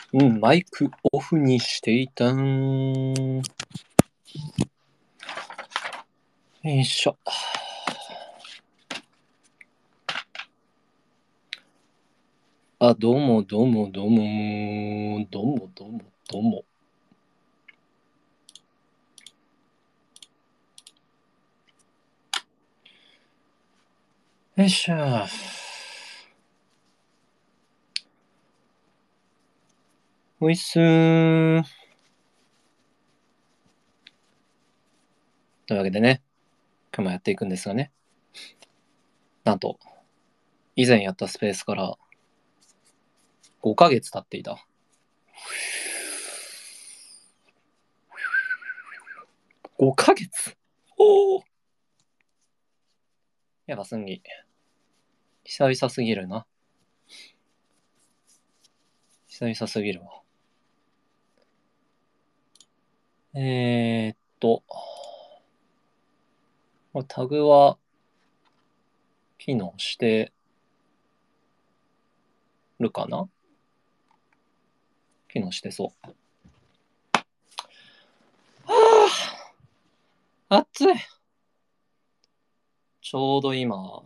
マイクオフにしていたん。よいしょ。どうも。よいしょ。おいっすー。というわけでね、今日もやっていくんですがね。なんと、以前やったスペースから5ヶ月経っていた。5ヶ月おおやっぱすんぎ。久々すぎるな。久々すぎるわ。タグは機能してるかな？機能してそう。暑い。ちょうど今、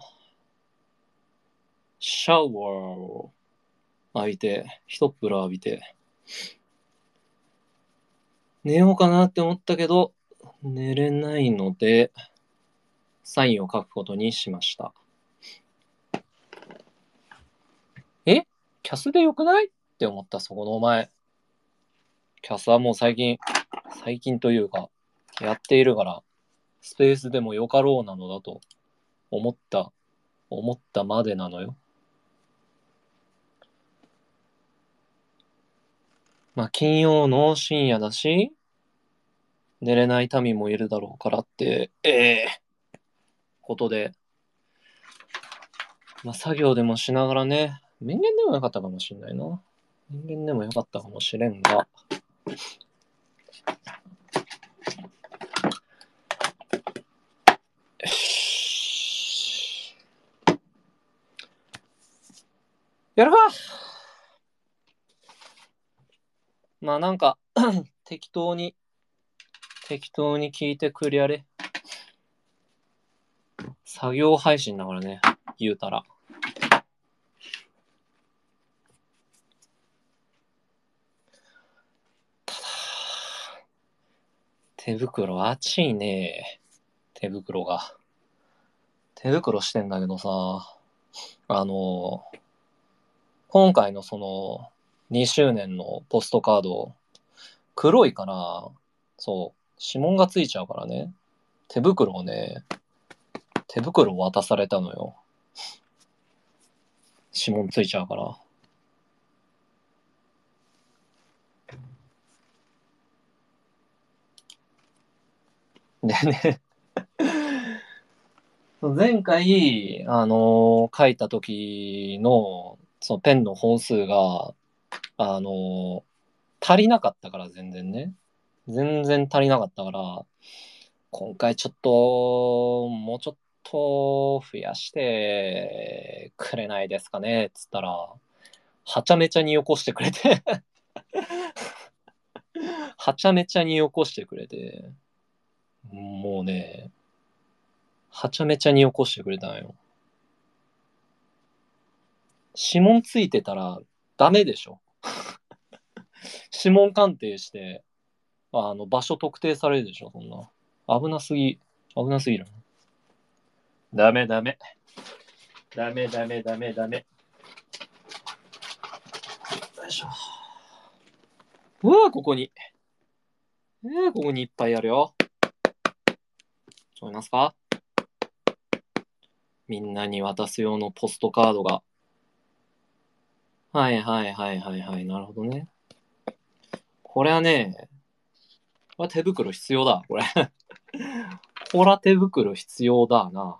シャワーを浴びて、一っ風呂浴びて、寝ようかなって思ったけど、寝れないので、サインを書くことにしました。キャスでよくないって思った、そこのお前。キャスはもう最近というか、やっているから、スペースでもよかろうなのだと思ったまでなのよ。まあ、金曜の深夜だし、寝れない民もいるだろうからって、ことで、まあ、作業でもしながらね、人間でもよかったかもしれないな。人間でもよかったかもしれんが、よし。やるか。まあなんか、適当に聞いてくりゃれ。作業配信だからね、言うたら。ただ、手袋熱いね。手袋が。手袋してんだけどさ、今回のその2周年のポストカード、黒いから、そう、指紋がついちゃうからね。手袋を渡されたのよ。指紋ついちゃうから。でね、前回、書いた時の、そのペンの本数が、足りなかったから全然ね。全然足りなかったから、今回ちょっと、もうちょっと増やしてくれないですかねっつったら、はちゃめちゃによこしてくれてはちゃめちゃによこしてくれて、もうね、はちゃめちゃによこしてくれたんよ。指紋ついてたらダメでしょ。指紋鑑定して、場所特定されるでしょ、そんな。危なすぎる。ダメ。ダメ。よいしょ。うわここに。ここにいっぱいあるよ。聞こえますか？みんなに渡す用のポストカードが。はい。なるほどね。これはね、これ手袋必要だ、これ。ほら手袋必要だな。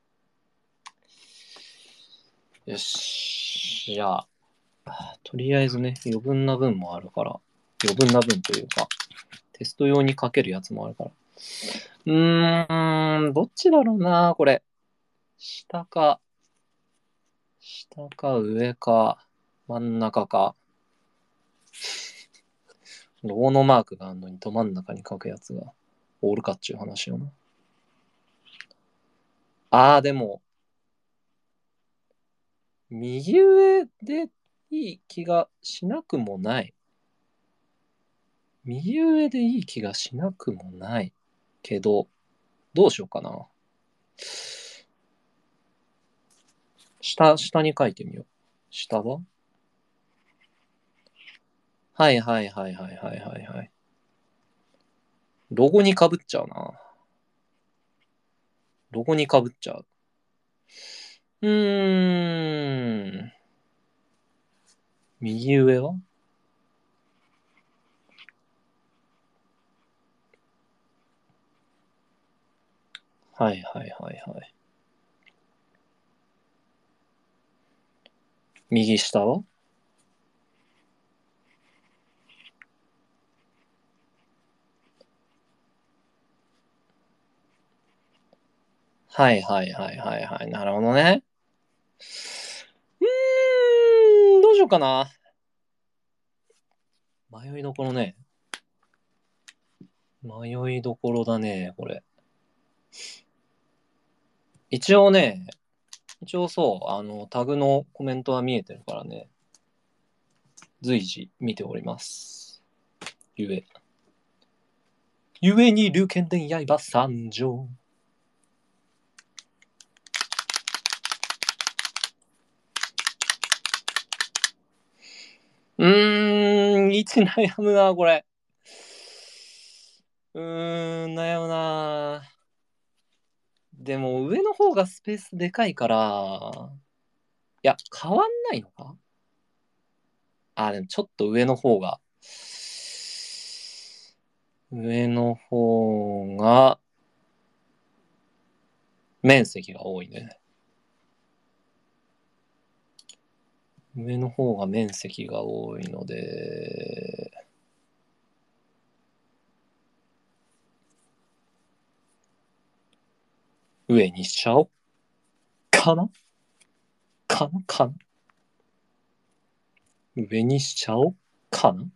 よし。じゃあ、とりあえずね、余分な分もあるから。余分な分というか、テスト用にかけるやつもあるから。どっちだろうな、これ。下か上か、真ん中か。 ロゴのマークがあるのにど真ん中に書くやつがおるかっちゅう話よな。でも、右上でいい気がしなくもない。右上でいい気がしなくもないけど、どうしようかな。下に書いてみよう。下ははいはいはいはいはいはいはい。ロゴに被っちゃうな。ロゴに被っちゃう。右上ははいはいはいはい。右下ははいはいはいはいはい。なるほどね。どうしようかな。迷いどころね。迷いどころだね、これ。一応そう、タグのコメントは見えてるからね。随時見ております。ゆえに龍剣伝刃参上。1悩むな、これ。悩むな。でも上の方がスペースでかいから、いや、変わんないのか。でもちょっと上の方が、面積が多いね。上の方が面積が多いので、上にしちゃおうかな上にしちゃおうかな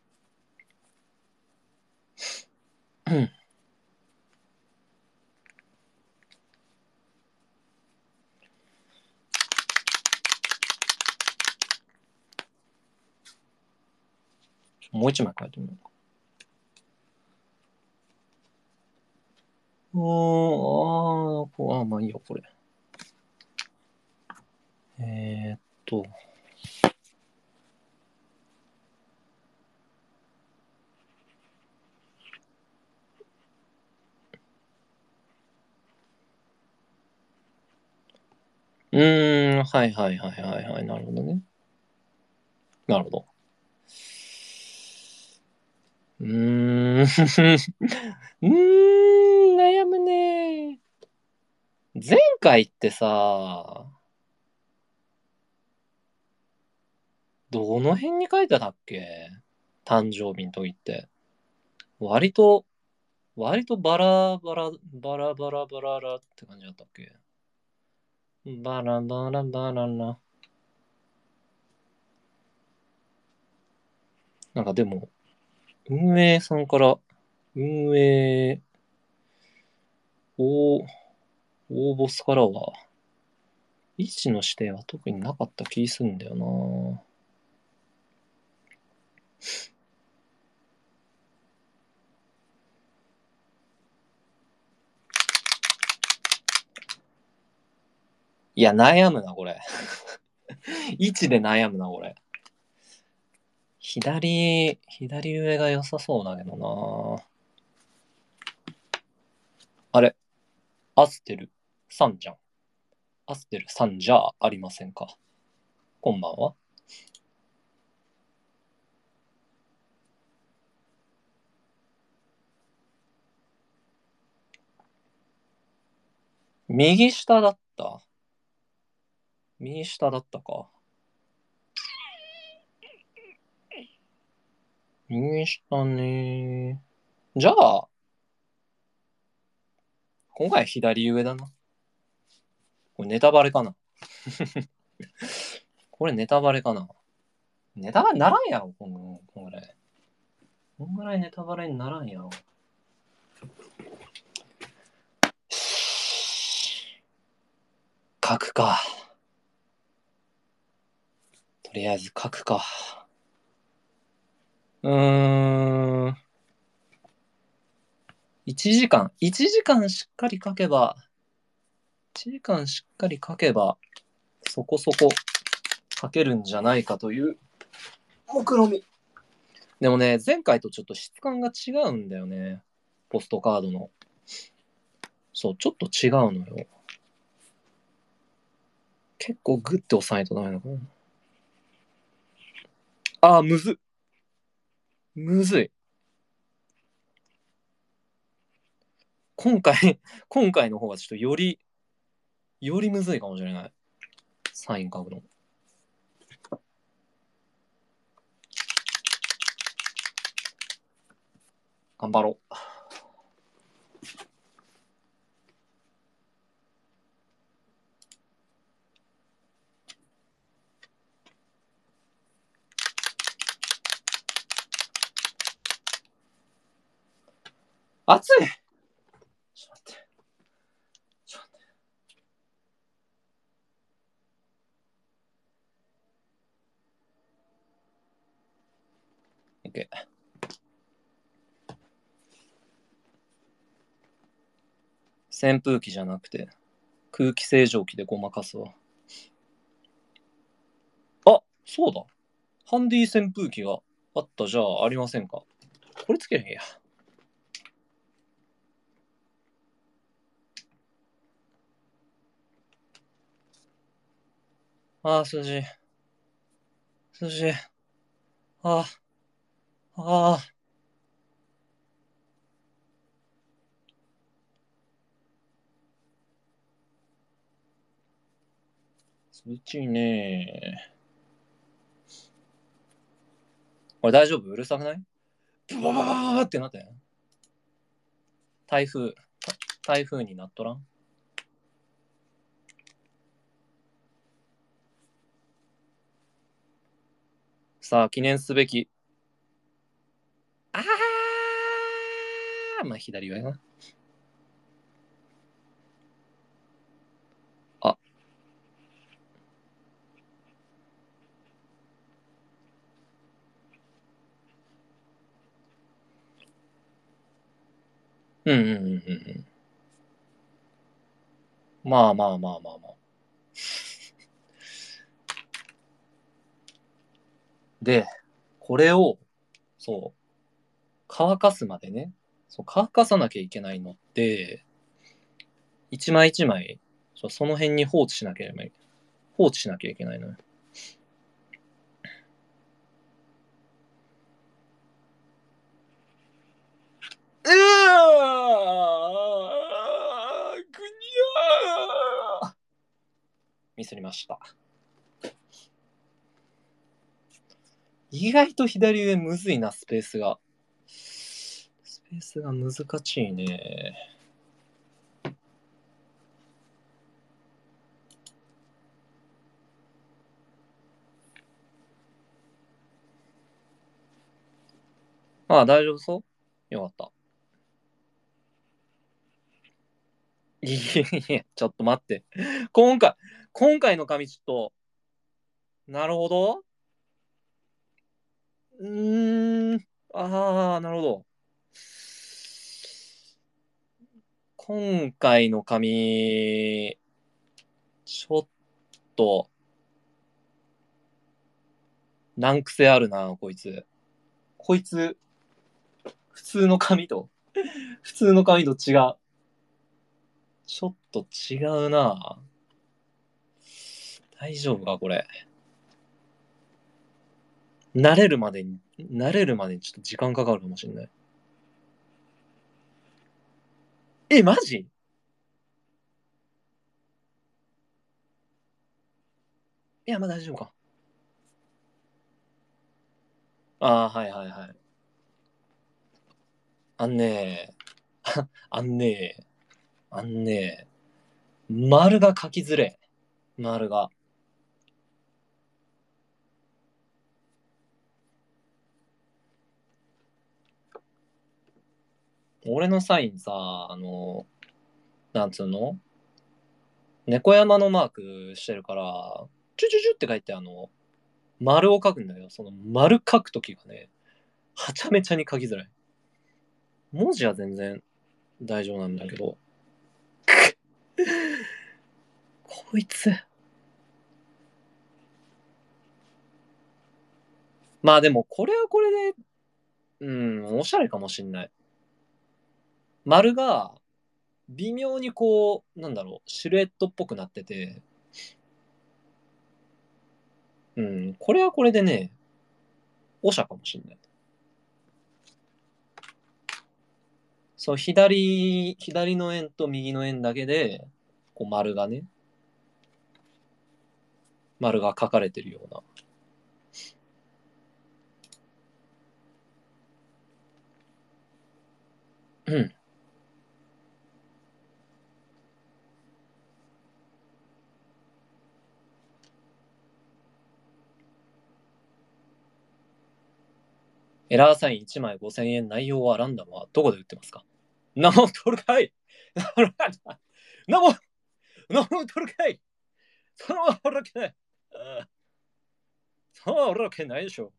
うん。もう一枚書いてみようか。まあいいよ、これ。えーっと。はいはいはいはいはい。なるほどね。なるほど。悩むね。前回ってさ、どの辺に書いてたっけ？誕生日の時って。割と、バラバラ、バラバラバララって感じだったっけ？バラバラバララ。なんかでも、運営さんから、運営、応募スからは、位置の指定は特になかった気すんだよな。いや、悩むな、これ。位置で悩むな、これ。左上が良さそうだけどな。あれ、アステルさんじゃん。アステルさんじゃありませんか。こんばんは。右下だった。右下だったか。右下ね。じゃあ、今回左上だな。これネタバレかな。これネタバレかな。ネタバレならんやろ、これ。どんぐらいネタバレにならんやろ。書くか。とりあえず書くか。1時間。1時間しっかり書けば、そこそこ書けるんじゃないかという目論み。でもね、前回とちょっと質感が違うんだよね。ポストカードの。そう、ちょっと違うのよ。結構グッて押さないとダメなのかな。あー、むずい。今回の方がちょっとよりむずいかもしれない。サイン書くの。頑張ろう。熱い。ちょっと待って。OK。扇風機じゃなくて空気清浄機でごまかすわ。あ、そうだ。ハンディ扇風機があったじゃありませんか。これつけへんや。ああ、涼しい。涼しい。ああ、ああ。涼しいね。これ大丈夫？うるさくない？ブバババババってなってん？台風になっとらん？さあ、記念すべき。ああ、まあ左上な。あ、うんうんうんうんうん。まあまあまあまあまあ。で、これを、そう、乾かすまでね、そう乾かさなきゃいけないのって、一枚一枚、その辺に放置しなきゃいけないのよ。うわー、くにゃー、ミスりました。意外と左上むずいな、スペースが。スペースが難しいね。ああ、大丈夫そう？よかった。いや、ちょっと待って。今回、今回の紙ちょっと、なるほど。ああ、なるほど。今回の紙、ちょっと、難癖あるな、こいつ。こいつ、普通の紙と、普通の紙と違う。ちょっと違うな。大丈夫か、これ。慣れるまでにちょっと時間かかるかもしれない。え、マジ？いや、まあ大丈夫か。ああ、はいはいはい。あんねー、あんねー、あんねー、丸が書きづれ。丸が。 俺のサインさ、なんつうの猫山のマークしてるから、チュチュチュって書いて丸を書くんだけど、その丸書くときがね、はちゃめちゃに書きづらい。文字は全然大丈夫なんだけど、こいつ。まあでも、これはこれで、おしゃれかもしんない。丸が、微妙にこう、なんだろう、シルエットっぽくなってて、これはこれでね、おしゃかもしんない。そう、左の円と右の円だけで、こう丸が書かれてるような。うん。エラーサイン1枚5000円、内容はランダムはどこで売ってますか？なも取るかいなも、取るかいそのおるわけない。そのおるわけないでしょ。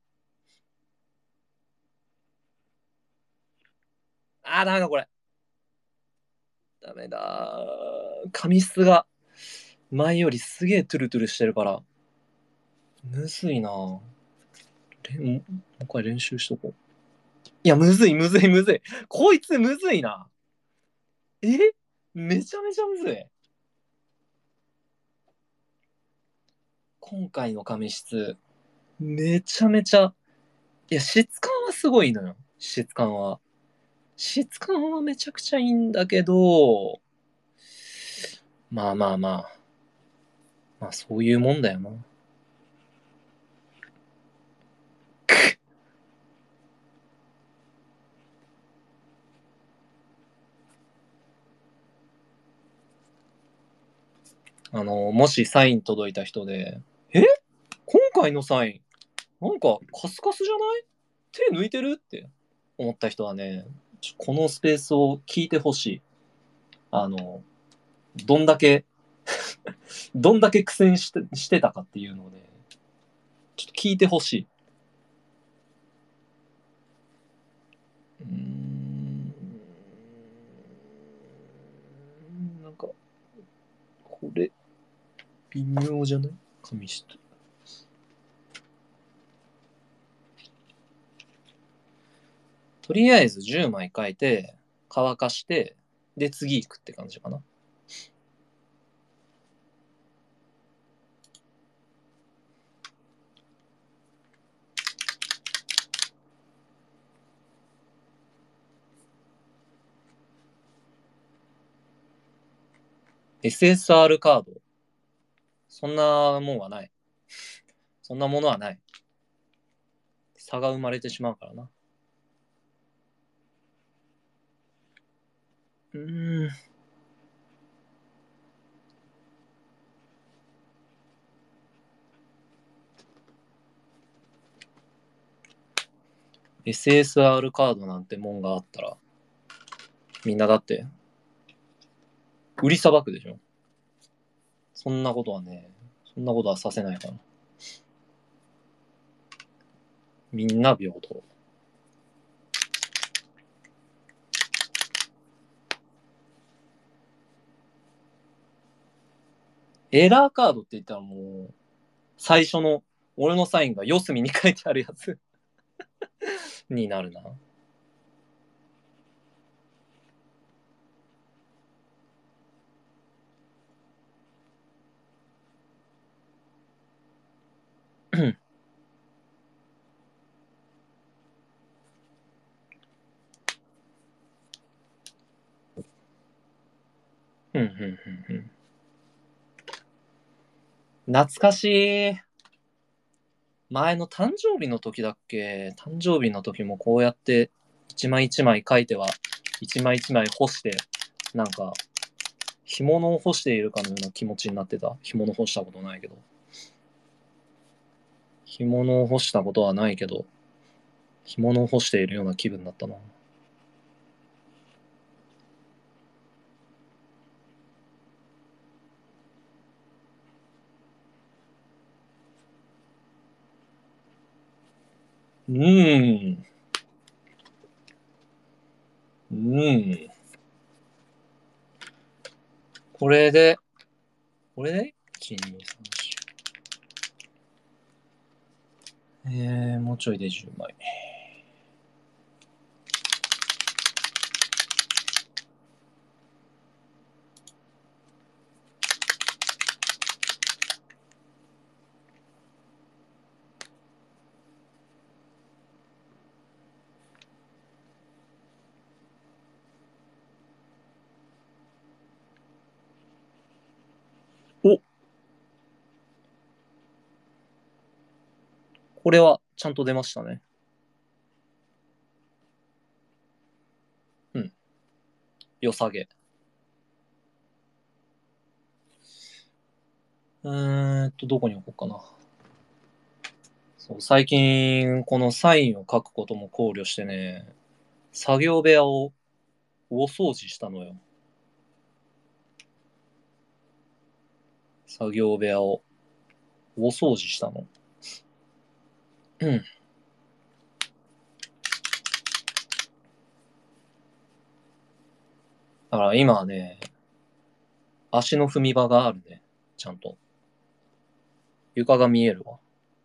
ダメだこれ。ダメだ。紙質が前よりすげえトゥルトゥルしてるから。むずいな。もう一回練習しとこう。いや、むずい、むずい、むずい。こいつむずいな。えめちゃめちゃむずい。今回の紙質、めちゃめちゃ、いや、質感はすごいのよ。質感は。質感はめちゃくちゃいいんだけど、まあまあまあ、まあそういうもんだよな。もしサイン届いた人で、今回のサイン、なんかカスカスじゃない？手抜いてるって思った人はね、このスペースを聞いてほしい。あの、どんだけどんだけ苦戦してたかっていうのをね、ちょっと聞いてほしい。なんか、これ、微妙じゃない？紙質。とりあえず10枚書いて、乾かして、で、次行くって感じかな。SSR カード。そんなもんはない。そんなものはない。差が生まれてしまうからな。SSR カードなんてもんがあったら、みんなだって、売りさばくでしょ。そんなことはね、そんなことはさせないから。みんな平等。エラーカードって言ったらもう、最初の俺のサインが四隅に書いてあるやつになるな。懐かしい。前の誕生日の時だっけ？誕生日の時もこうやって一枚一枚書いては、一枚一枚干して、なんか、干物を干しているかのような気持ちになってた。干物干したことないけど。干物を干したことはないけど、干物を干しているような気分だったな。 これで ?1、2、3、4。もうちょいで10枚。お、これはちゃんと出ましたね。うん。良さげ。どこに置こうかな。そう、最近、このサインを書くことも考慮してね、作業部屋を大掃除したのよ。作業部屋を大掃除したの。うん。だから今はね、足の踏み場があるね。ちゃんと。床が見えるわ。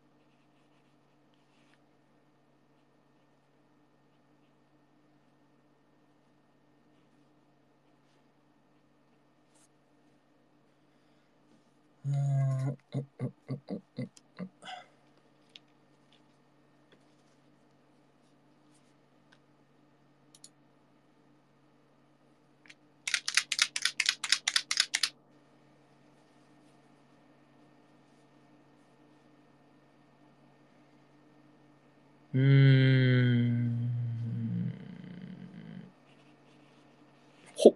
ほ。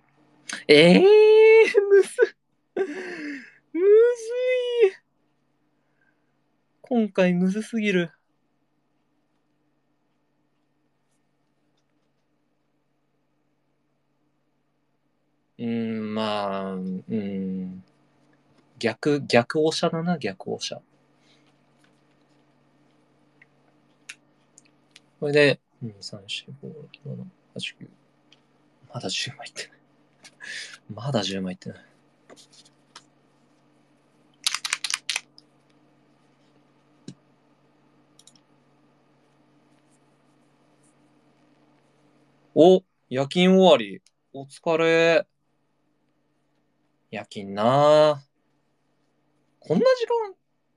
むずい。今回むずすぎる。まあ、逆オシャだな、逆オシャ。これで、2、3、4、5、6、7、8、9。まだ10枚いってない。まだ10枚いってない。お、夜勤終わり。お疲れ。夜勤なぁ。こんな時間、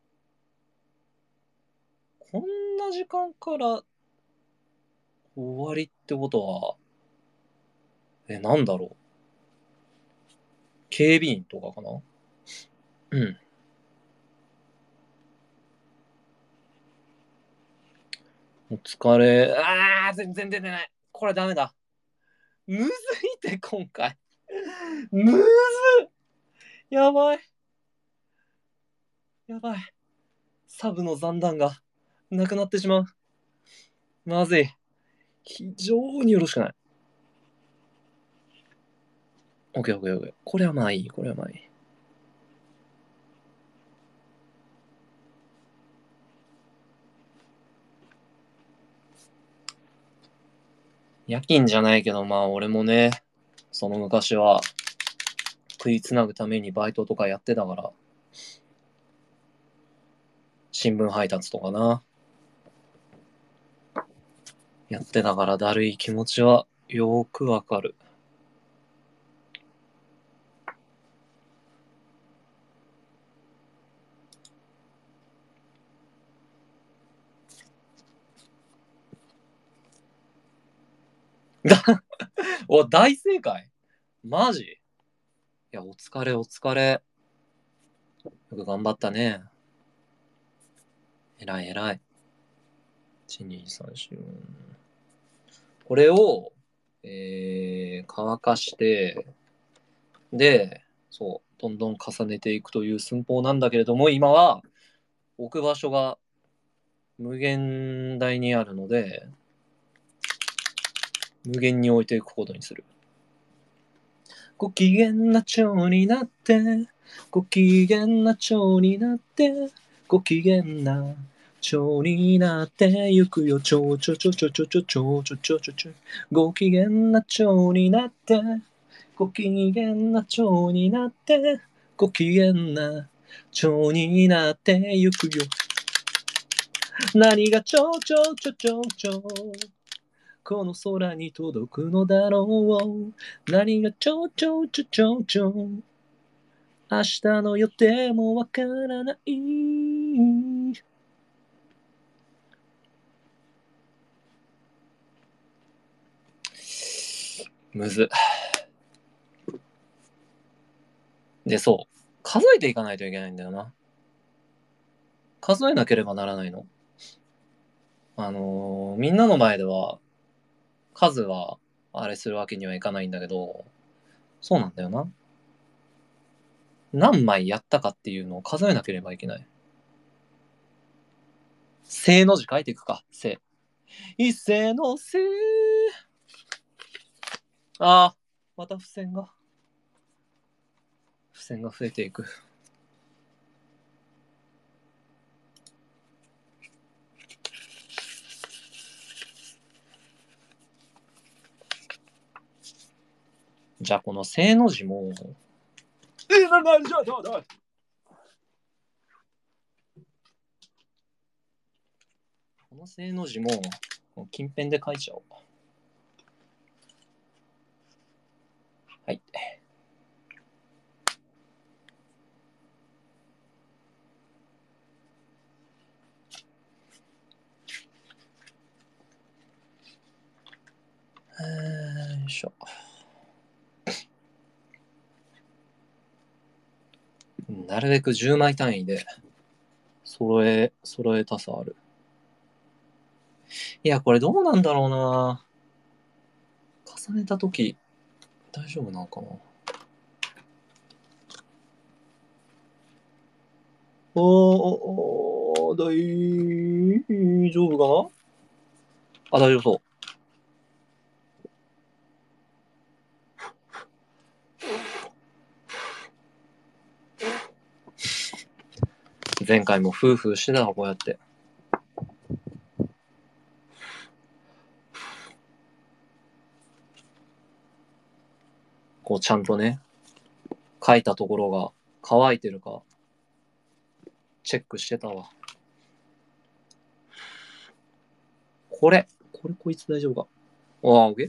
こんな時間から終わりってことは、なんだろう。警備員とかかな。うん。お疲れ。全然出てない。これダメだ。むずいって今回。むずい。やばい。やばい。サブの残弾がなくなってしまう。まずい。非常によろしくない。オッケーオッケーオッケー。これはまあいい。これはまあいい。夜勤じゃないけど、まあ俺もね、その昔は食いつなぐためにバイトとかやってたから、新聞配達とかな。やってたからだるい気持ちはよーくわかる。お、大正解。マジ。いや、お疲れお疲れ。よく頑張ったね。えらいえらい。1、2、3、4。これを、乾かして、で、そう、どんどん重ねていくという寸法なんだけれども、今は置く場所が無限大にあるので、無限に置いていくことにする。ご機嫌な蝶になって、ご機嫌な蝶になって、ご機嫌な蝶になってゆくよ。蝶々々々々々々々。ご機嫌な蝶になって、ご機嫌な蝶になって、ご機嫌な蝶になってゆくよ。何が蝶々々々この空に届くのだろう。何が蝶々々々明日の予定もわからない。むず。で、そう。数えていかないといけないんだよな。数えなければならないの。みんなの前では、数は、あれするわけにはいかないんだけど、そうなんだよな。何枚やったかっていうのを数えなければいけない。正の字書いていくか。正。一斉の正。ああ、また付箋が増えていく。じゃあこの正の字も、この正の字も近辺で書いちゃおう。はい。よいしょ。なるべく10枚単位で揃えたさある。いや、これどうなんだろうな。重ねたとき、大丈夫なのかな。大丈夫かな。あ、大丈夫そう。前回も夫婦してたわ、こうやって。こうちゃんとね、書いたところが乾いてるか、チェックしてたわ。これこいつ大丈夫か。ああ、オッケー。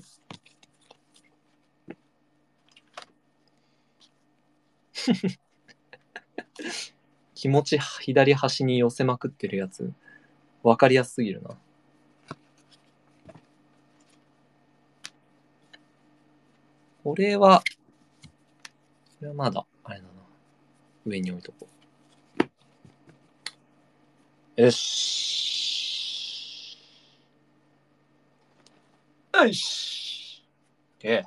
気持ち左端に寄せまくってるやつ、わかりやすすぎるな。これはまだ、あれだな。上に置いとこう。よし。よし。OK。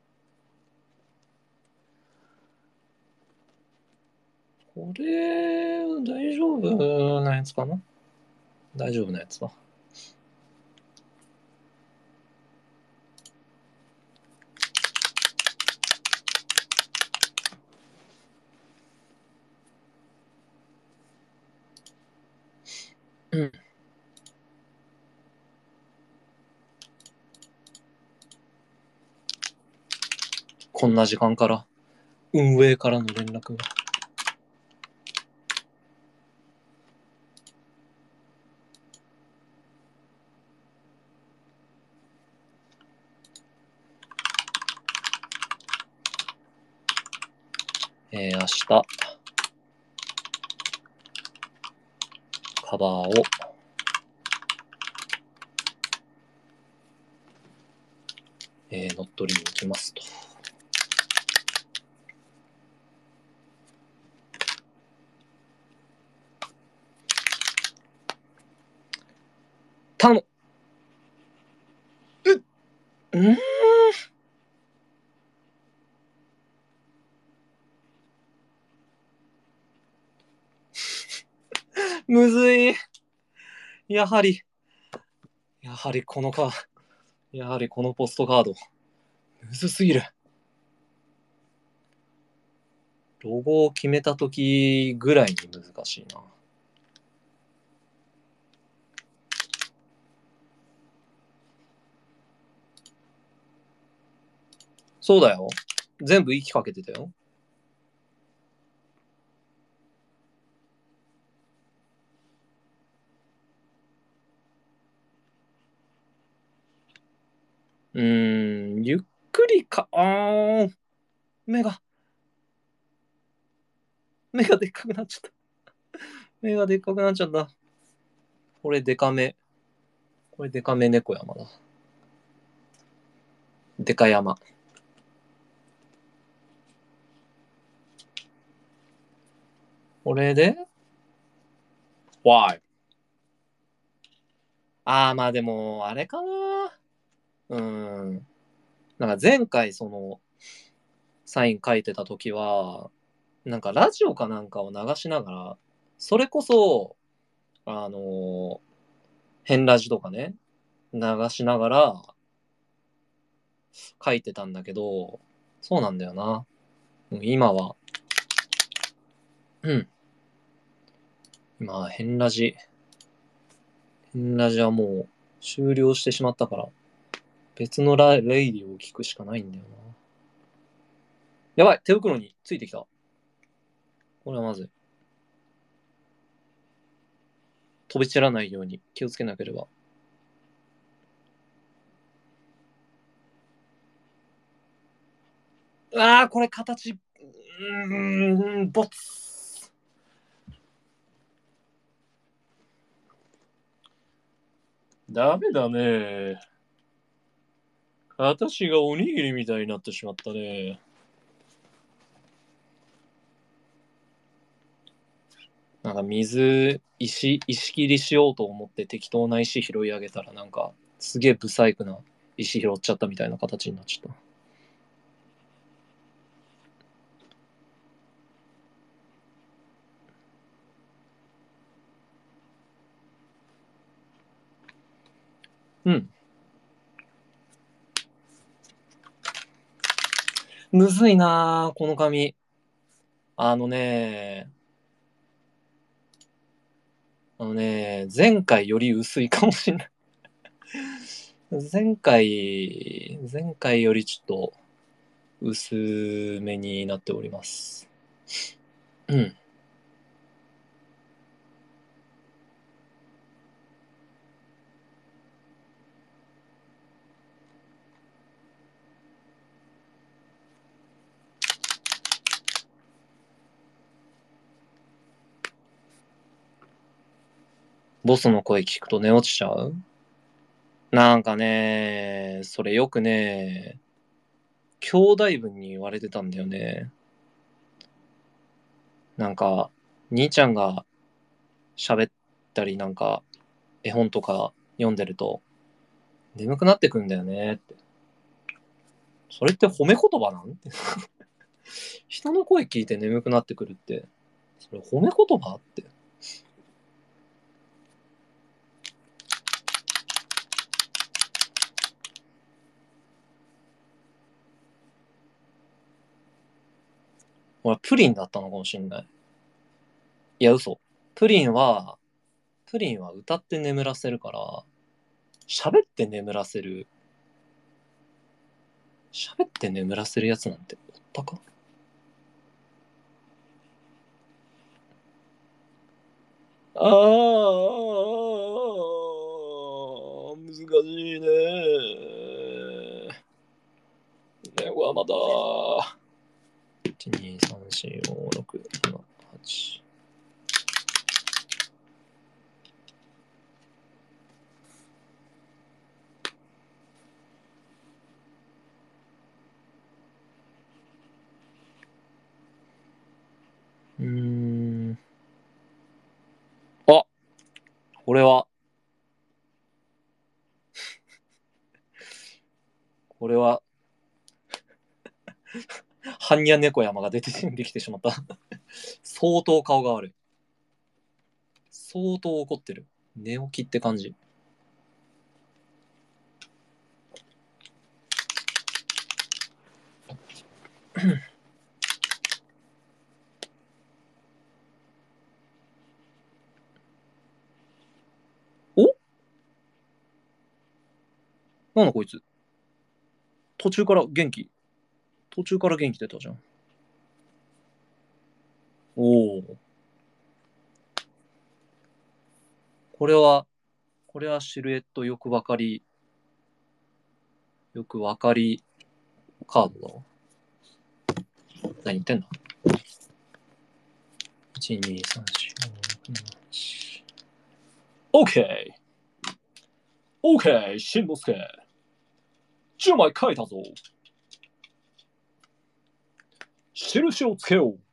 これ、大丈夫なやつかな。大丈夫なやつだ。うん。こんな時間から運営からの連絡が。明日、カバーを乗っ取りに行きますと。頼む。むずい。やはりこのやはりこのポストカード、むずすぎる。ロゴを決めたときぐらいに難しいな。 そうだよ。全部息かけてたよ。ゆっくりか、目がでっかくなっちゃった。目がでっかくなっちゃった。これデカめ猫山だ。デカ山。これで ?Why? まあでも、あれかな。なんか前回サイン書いてた時は、なんかラジオかなんかを流しながら、それこそ、あのー変ラジとかね、流しながら書いてたんだけど、そうなんだよな。今は、うん。今、変ラジはもう終了してしまったから、別のレイディを聞くしかないんだよな。やばい、手袋についてきた。これはまずい。飛び散らないように気をつけなければ。これ形、ボツ。ダメだね。形がおにぎりみたいになってしまったね。なんか石切りしようと思って適当な石拾い上げたらなんかすげえブサイクな石拾っちゃったみたいな形になっちゃった。うん。むずいなこの紙。あのね前回より薄いかもしれない。前回よりちょっと薄めになっております。うん。ボスの声聞くと寝落ちちゃう。なんかね、それよくね、兄弟分に言われてたんだよね。なんか、兄ちゃんが喋ったり、なんか、絵本とか読んでると、眠くなってくんだよねって。それって褒め言葉なんって。人の声聞いて眠くなってくるって、それ褒め言葉って。俺、プリンだったのかもしんない。いや、嘘。プリンは、プリンは歌って眠らせるから、喋って眠らせる、喋って眠らせるやつなんておったか。難しいね。猫はまだ。1、2、3、4、5、6、7、8。あ、これは、これは、般若猫山が出てきてしまった。相当顔が悪い。相当怒ってる。寝起きって感じ。お、なんだこいつ。途中から元気。 途中から元気出たじゃん。おお。これはシルエットよくわかりカードだわ。何言ってんの？ 1、2、3、4、5、6、7、OK!OK! しんのすけ。10枚書いたぞ。印をつけよう。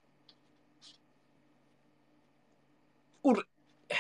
おれ。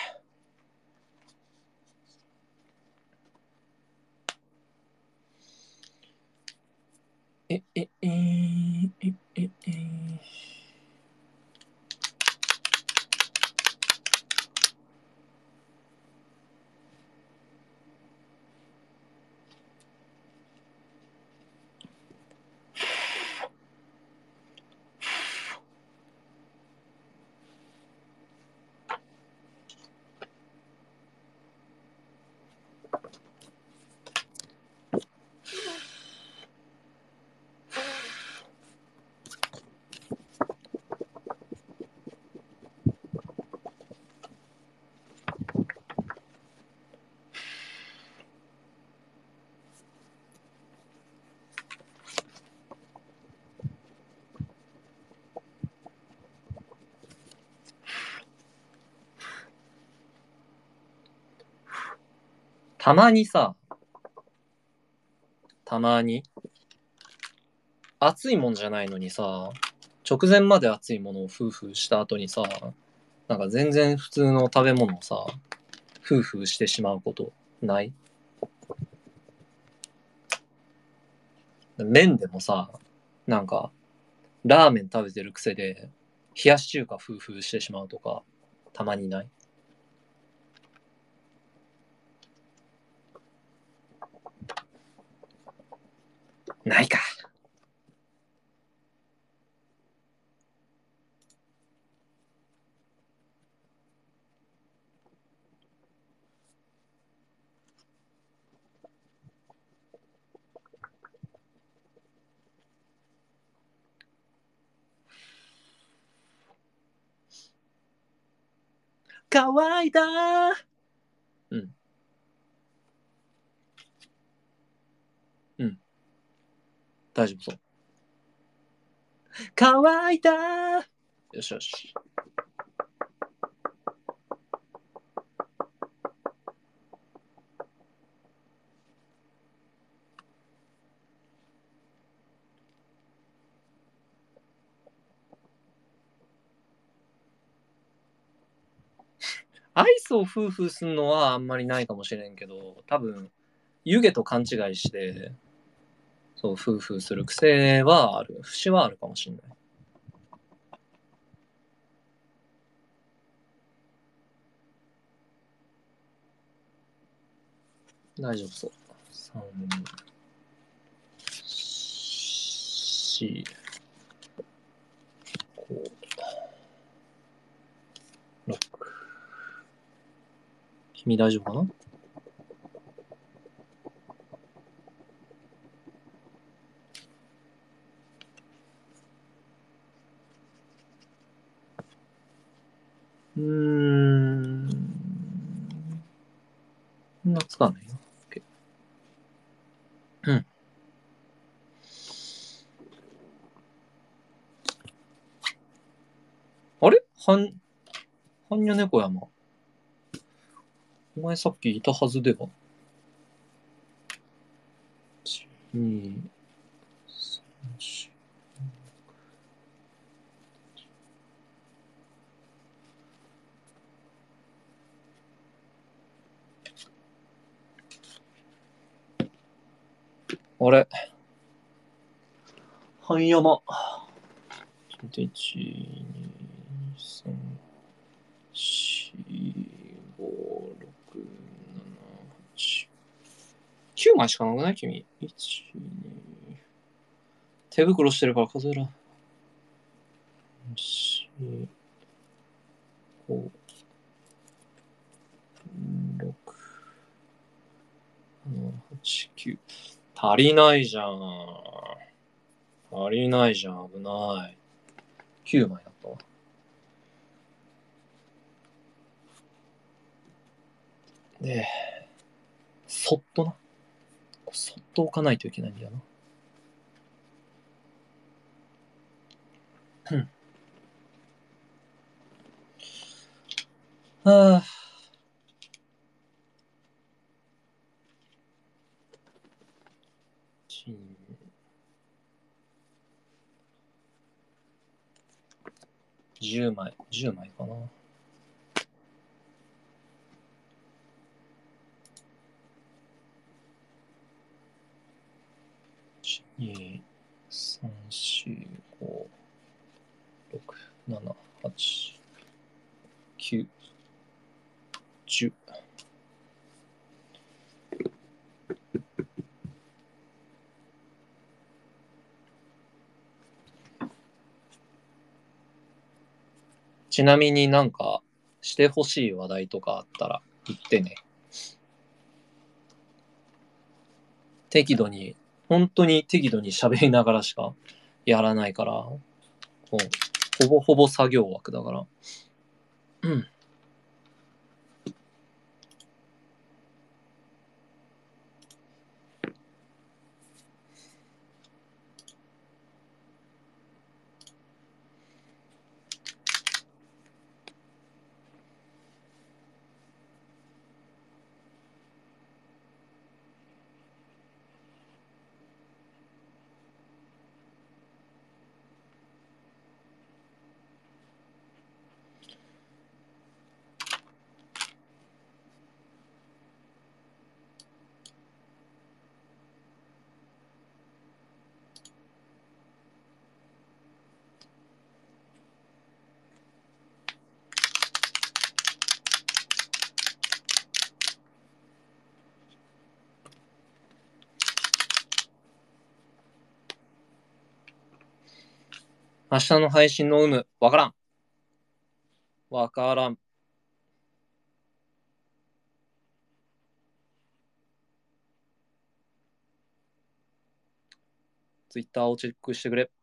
たまに熱いもんじゃないのにさ、直前まで熱いものをフーフーした後にさ、なんか全然普通の食べ物をさ、フーフーしてしまうことない？麺でもさ、なんかラーメン食べてる癖で冷やし中華フーフーしてしまうとかたまにない？ないか。乾いたー。うん。うん。大丈夫そう。乾いたー。よしよし。アイスをフーフーするのはあんまりないかもしれんけど、多分、湯気と勘違いして、そう、フーフーする癖はある。節はあるかもしれない。大丈夫そう。3、4、5、6。君大丈夫かな？そんなつかないよ。OK。うん。あれはんにゃ猫山。お前さっきいたはずでは。1、2、3、4。あれ半山。1、2、3、4、5、6、7、8。9枚しかなくない君。1、2。手袋してるから数えらん。4、5、6、7、8、9。足りないじゃん。足足りないじゃん、危ない。9枚だったわ。で、そっとな。そっと置かないといけないんだよな。うん。はあ。10枚、10枚かな。1、2、3、4、5、6、7、8、9、10。ちなみになんかしてほしい話題とかあったら言ってね。適度に、本当に適度に喋りながらしかやらないから、もうほぼほぼ作業枠だから。うん。明日の配信の有無、わからん。わからん。ツイッターをチェックしてくれ。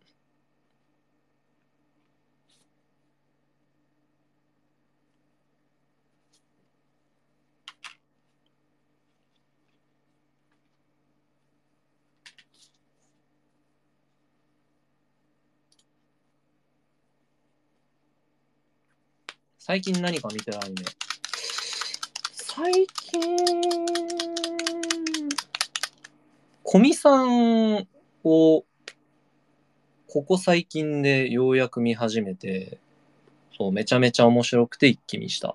最近何か見てるアニメ。最近、古見さんをここ最近でようやく見始めて、そう、めちゃめちゃ面白くて一気見した。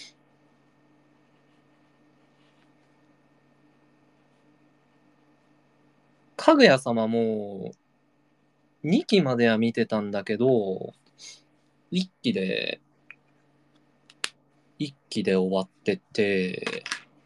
かぐや様も2期までは見てたんだけど、1期で、1期で終わってて、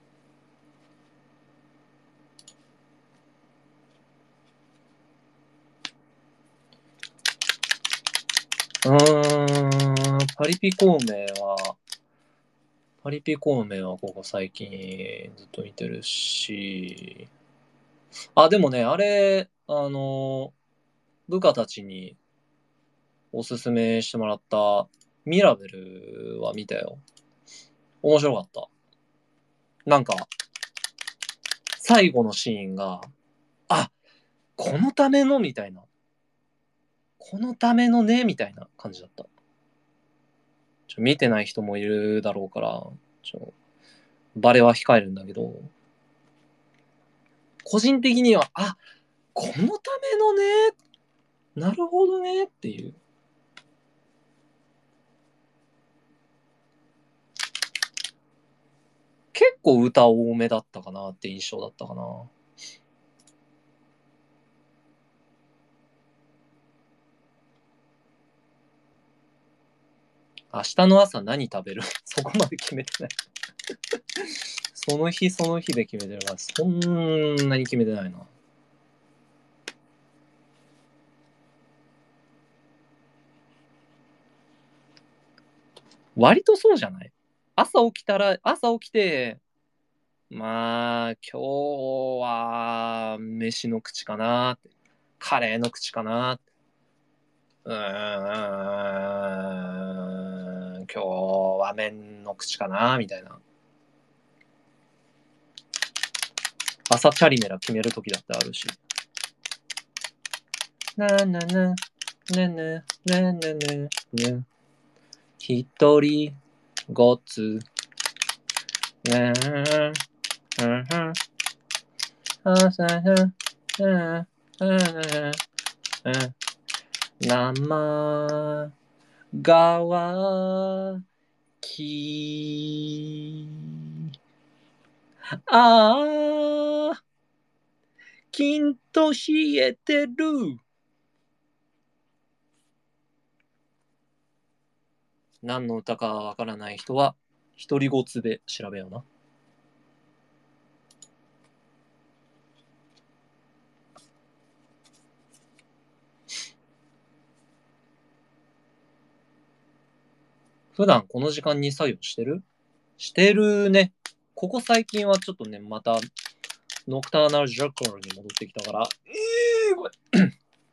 パリピ孔明は、パリピ孔明はここ最近ずっと見てるし、あ、でもね、あれ、部下たちにおすすめしてもらったミラベルは見たよ。面白かった。なんか、最後のシーンが、あ、このためのみたいな。このためのねみたいな感じだった。見てない人もいるだろうから、バレは控えるんだけど、個人的には、あ、このためのね、なるほどねっていう。結構歌多めだったかなって印象だったかな。明日の朝何食べるそこまで決めてない。その日その日で決めてるから、そんなに決めてないな。割とそうじゃない？朝起きて、まあ、今日は飯の口かなって。 カレーの口かな。今日は麺の口かなみたいな。朝チャリメラ決めるときだってあるし。ななな、なな、なななな。一人ごつ。なな、朝が、生乾き。ああ、きんと冷えてる。何の歌かわからない人は、一人ごつで調べような。普段この時間に作業してる？してるね。ここ最近はちょっとね、また、ノクターナルジャッカルに戻ってきたから、これ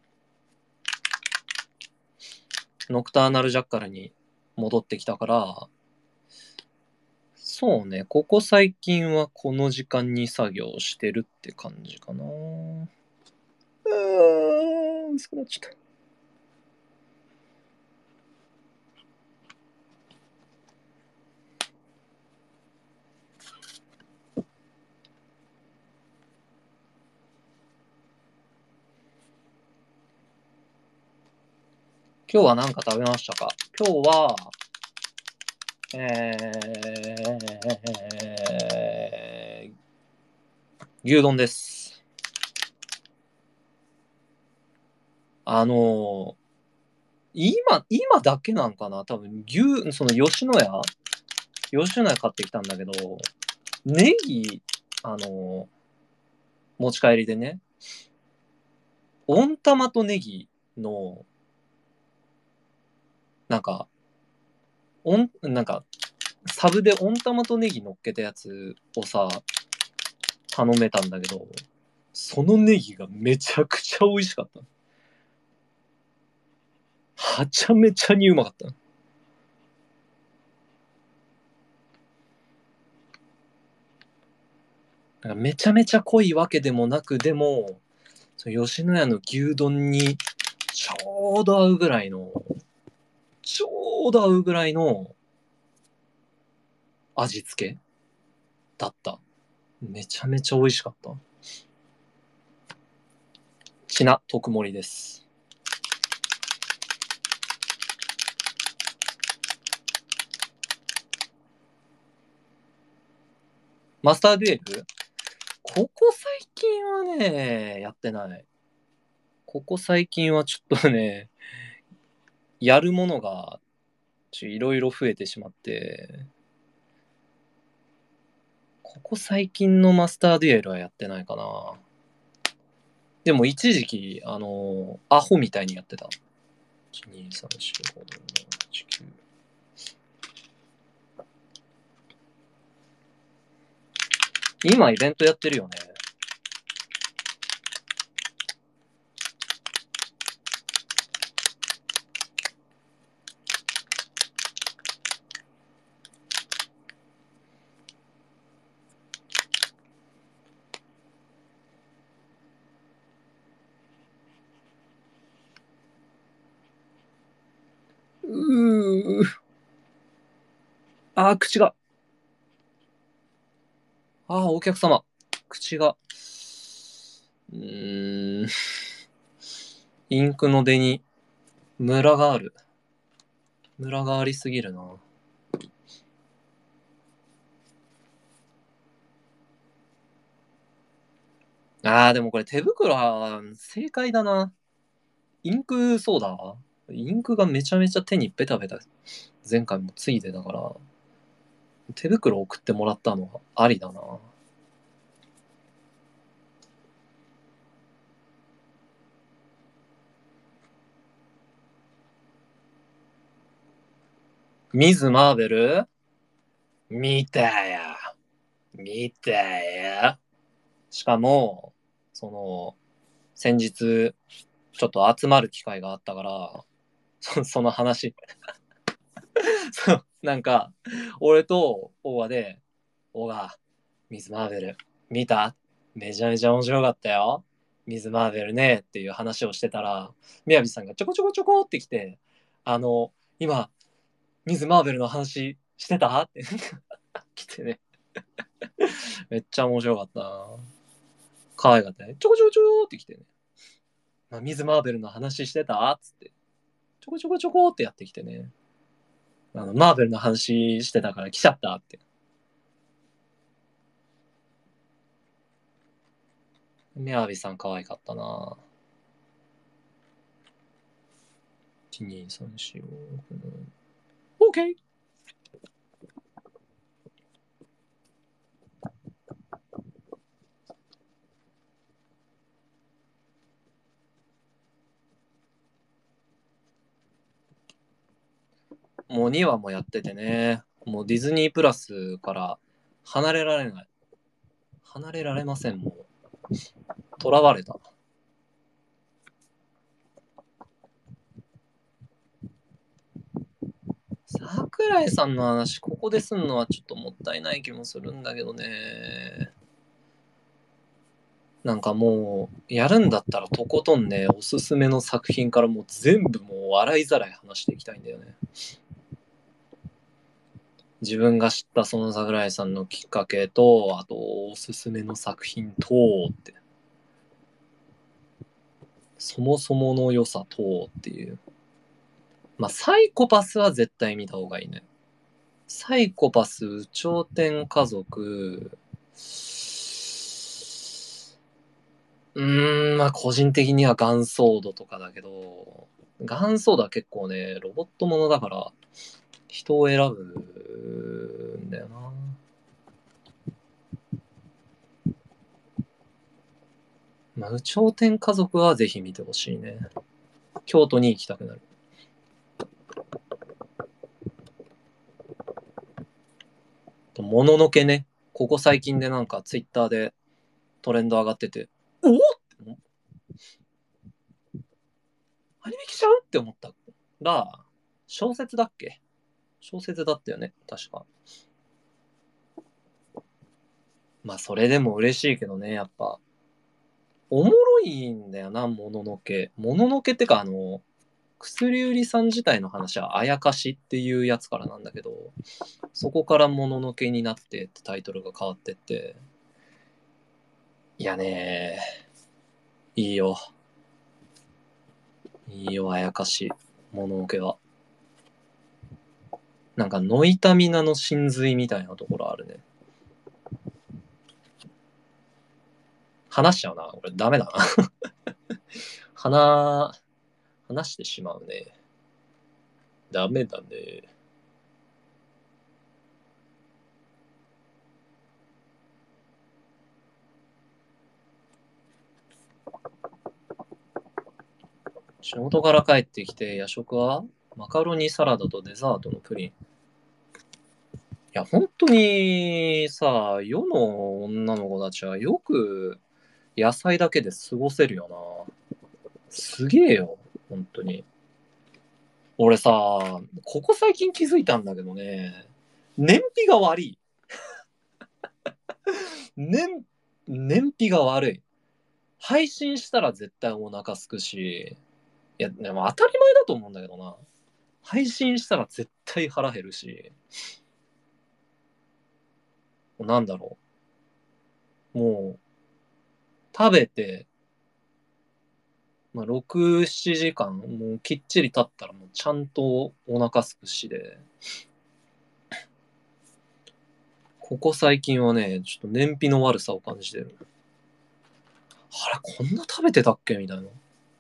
ノクターナルジャッカルに戻ってきたから、そうね、ここ最近はこの時間に作業してるって感じかな。薄くなっちゃった。今日は何か食べましたか？今日は、牛丼です。今だけなんかな多分その吉野家買ってきたんだけど、ネギ、持ち帰りでね、温玉とネギの、なんか、なんか、サブで温玉とネギ乗っけたやつをさ、頼めたんだけど、そのネギがめちゃくちゃ美味しかった。はちゃめちゃにうまかった。なんかめちゃめちゃ濃いわけでもなく、でも、吉野家の牛丼にちょうど合うぐらいの、ちょうど合うぐらいの味付けだった。めちゃめちゃ美味しかった。ちな特盛りです。マスターデュエルここ最近はね、やってない。ここ最近はちょっとね、やるものがいろいろ増えてしまって、ここ最近のマスターデュエルはやってないかな。でも一時期、アホみたいにやってた。1、2、3、4、5、6、7、9。今イベントやってるよね。口が。お客様。口が。インクの出にムラがある。ムラがありすぎるな。でもこれ手袋は正解だな。インク、そうだ。インクがめちゃめちゃ手にベタベタ、前回もついてたから、手袋送ってもらったのはありだな。ミズ・マーベル見たよ。見たよ。しかも、 先日、ちょっと集まる機会があったから、その話。そう、なんか、俺と大和で、大和、ミズ・マーベル、見た？めちゃめちゃ面白かったよ。ミズ・マーベルね、っていう話をしてたら、みやびさんがちょこちょこちょこってきて、今、ミズ・マーベルの話してたって来てね。めっちゃ面白かったな。可愛かったね。ちょこちょこちょこって来てね。ミズ・マーベルの話してたつって。ちょこちょこちょこってやってきてね。マーベルの話してたから来ちゃったって。みやびさん可愛かったな。1、2、3、4、5、6、OK! もう2話もやっててね。もうディズニープラスから離れられない。離れられません、もう。囚われた。桜井さんの話、ここですんのはちょっともったいない気もするんだけどね。なんかもう、やるんだったらとことんね、おすすめの作品からもう全部もう洗いざらい話していきたいんだよね。自分が知ったその桜井さんのきっかけと、あとおすすめの作品とって、そもそもの良さとっていう。サイコパスは絶対見た方がいいね。サイコパス、有頂天家族、個人的にはガンソードとかだけど、ガンソードは結構ね、ロボットものだから、人を選ぶんだよな。有頂天家族はぜひ見てほしいね。京都に行きたくなる。もののけね。ここ最近でなんかツイッターでトレンド上がってて、おおアニメ来ちゃうって思ったら、小説だっけ？小説だったよね、確か。それでも嬉しいけどね、やっぱ。おもろいんだよな、もののけ。もののけってか、薬売りさん自体の話はあやかしっていうやつからなんだけど、そこからもののけになってってタイトルが変わってって、いやねいいよ。いいよ、あやかし。もののけは。なんか、ノイタミナの真髄みたいなところあるね。話しちゃうな。これダメだな。話してしまうね。ダメだね。仕事から帰ってきて夜食はマカロニサラダとデザートのプリン。いや、本当にさ、世の女の子たちはよく野菜だけで過ごせるよな。すげえよ、本当に。俺さ、ここ最近気づいたんだけどね、燃費が悪い。燃費が悪い。配信したら絶対お腹すくし、いや、でも当たり前だと思うんだけどな。配信したら絶対腹減るし、なんだろう。もう、食べて、6、7時間、もうきっちり経ったらもうちゃんとお腹すくしで、ここ最近はね、ちょっと燃費の悪さを感じてる。あれ、こんな食べてたっけみたいな。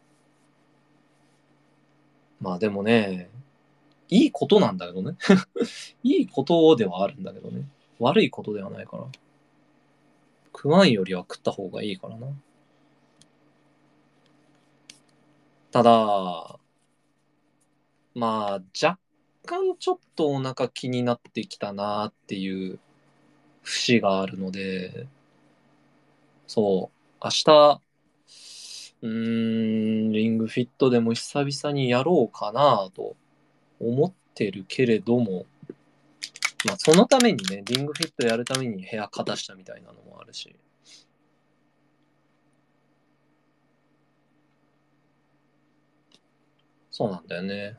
でもね、いいことなんだけどね。いいことではあるんだけどね。悪いことではないから。食わんよりは食った方がいいからな。ただ、若干ちょっとお腹気になってきたなっていう節があるので、そう、明日、 リングフィットでも久々にやろうかなと思ってるけれども、まあそのためにね、リングフィットやるために部屋片したみたいなのもあるし。そうなんだよね。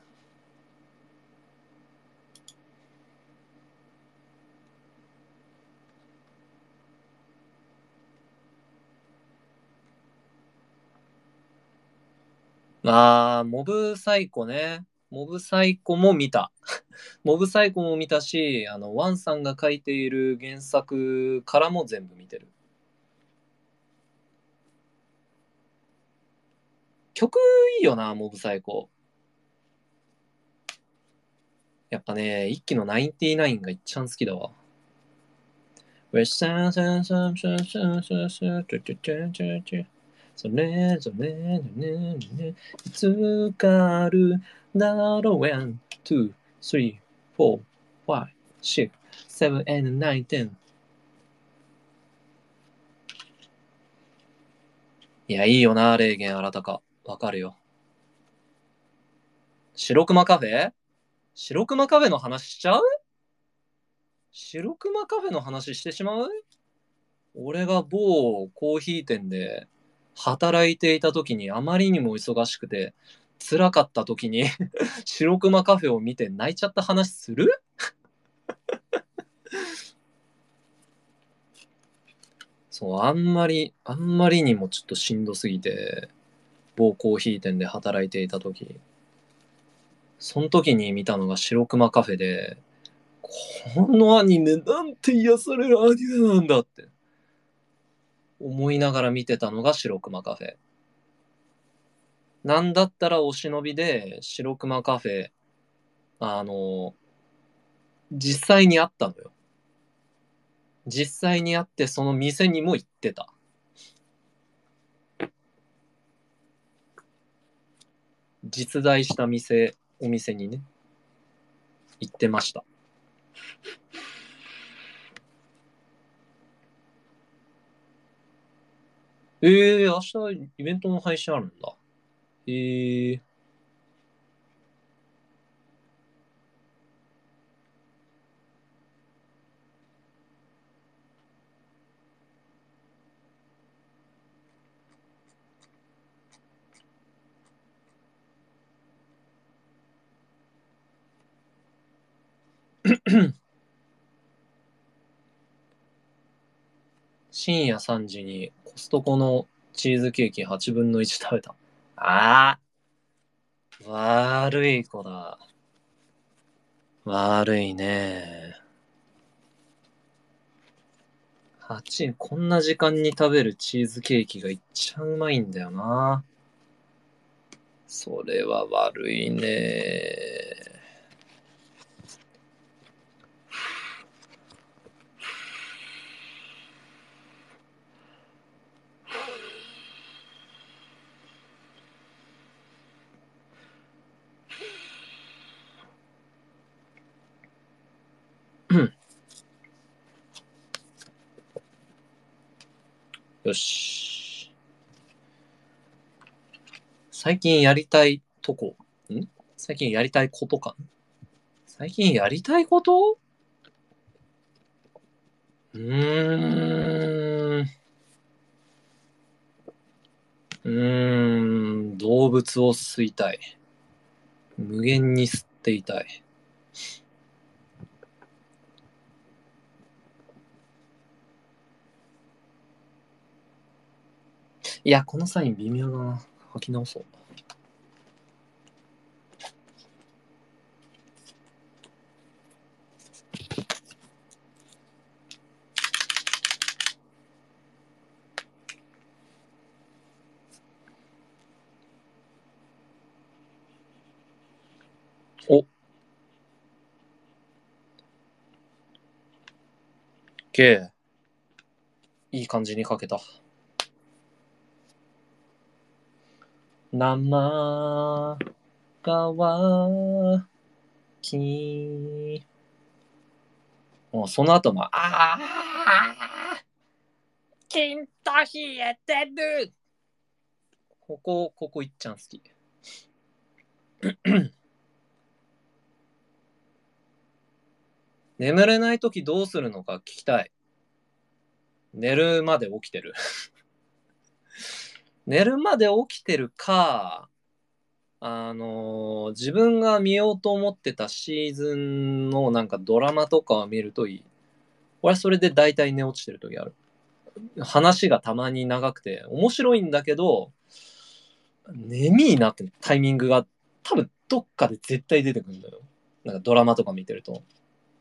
モブサイコね。モブサイコも見た。モブサイコも見たし、ワンさんが書いている原作からも全部見てる。曲いいよな、モブサイコ。やっぱね、一期のナインティナインが一番好きだわ。それぞれいつかあるだろう 1, 2, 3, 4, 5, 6, 7, 8, 9, 10いや、いいよな、霊言新たか。わかるよ。白熊カフェ白熊カフェの話しちゃう白熊カフェの話してしまう俺が某コーヒー店で働いていた時にあまりにも忙しくて辛かった時に白熊カフェを見て泣いちゃった話するそう、あんまりにもちょっとしんどすぎて、某コーヒー店で働いていた時、その時に見たのが白熊カフェで、このアニメなんて癒されるアニメなんだって思いながら見てたのが白熊カフェ。なんだったらお忍びで白熊カフェ、あの、実際にあったのよ。実際にあって、その店にも行ってた。実在したお店にね、行ってました。明日イベントの配信あるんだ。えー、深夜3時にコストコのチーズケーキ8分の1食べた。あ悪い子だ。悪いね。こんな時間に食べるチーズケーキがいっちゃうまいんだよな。それは悪いね。よし。最近やりたいとこ。最近やりたいことか。最近やりたいことうーん。動物を吸いたい。無限に吸っていたい。いや、このサイン微妙だな。書き直そう。お、K。いい感じに書けた。生乾き。もうその後も、キンと冷えてる。 こいっちゃん好き。眠れないときどうするのか聞きたい。寝るまで起きてる。寝るまで起きてるか、自分が見ようと思ってたシーズンのなんかドラマとかを見るといい。俺はそれで大体寝落ちてる時ある。話がたまに長くて面白いんだけど、眠いなってタイミングが多分どっかで絶対出てくるんだよ。なんかドラマとか見てると。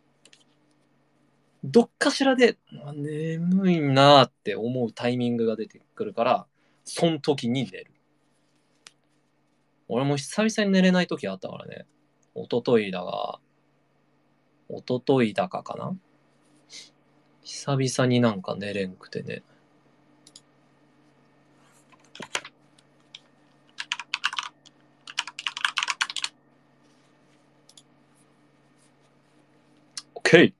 どっかしらで、眠いなって思うタイミングが出てくるから、そん時に寝る。俺も久々に寝れない時あったからね。一昨日だが、一昨日だかな、久々になんか寝れんくてね。OK!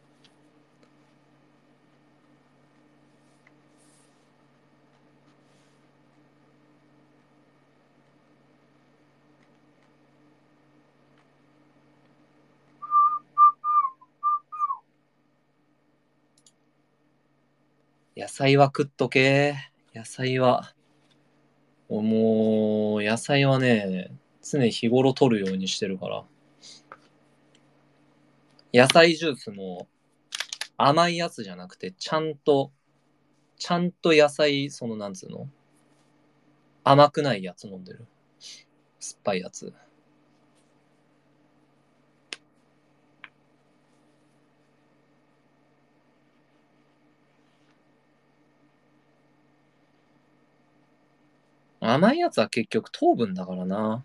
野菜は食っとけ。野菜は。もう、野菜はね、常日頃取るようにしてるから。野菜ジュースも甘いやつじゃなくて、ちゃんと野菜、そのなんつうの、甘くないやつ飲んでる。酸っぱいやつ。甘いやつは結局糖分だからな。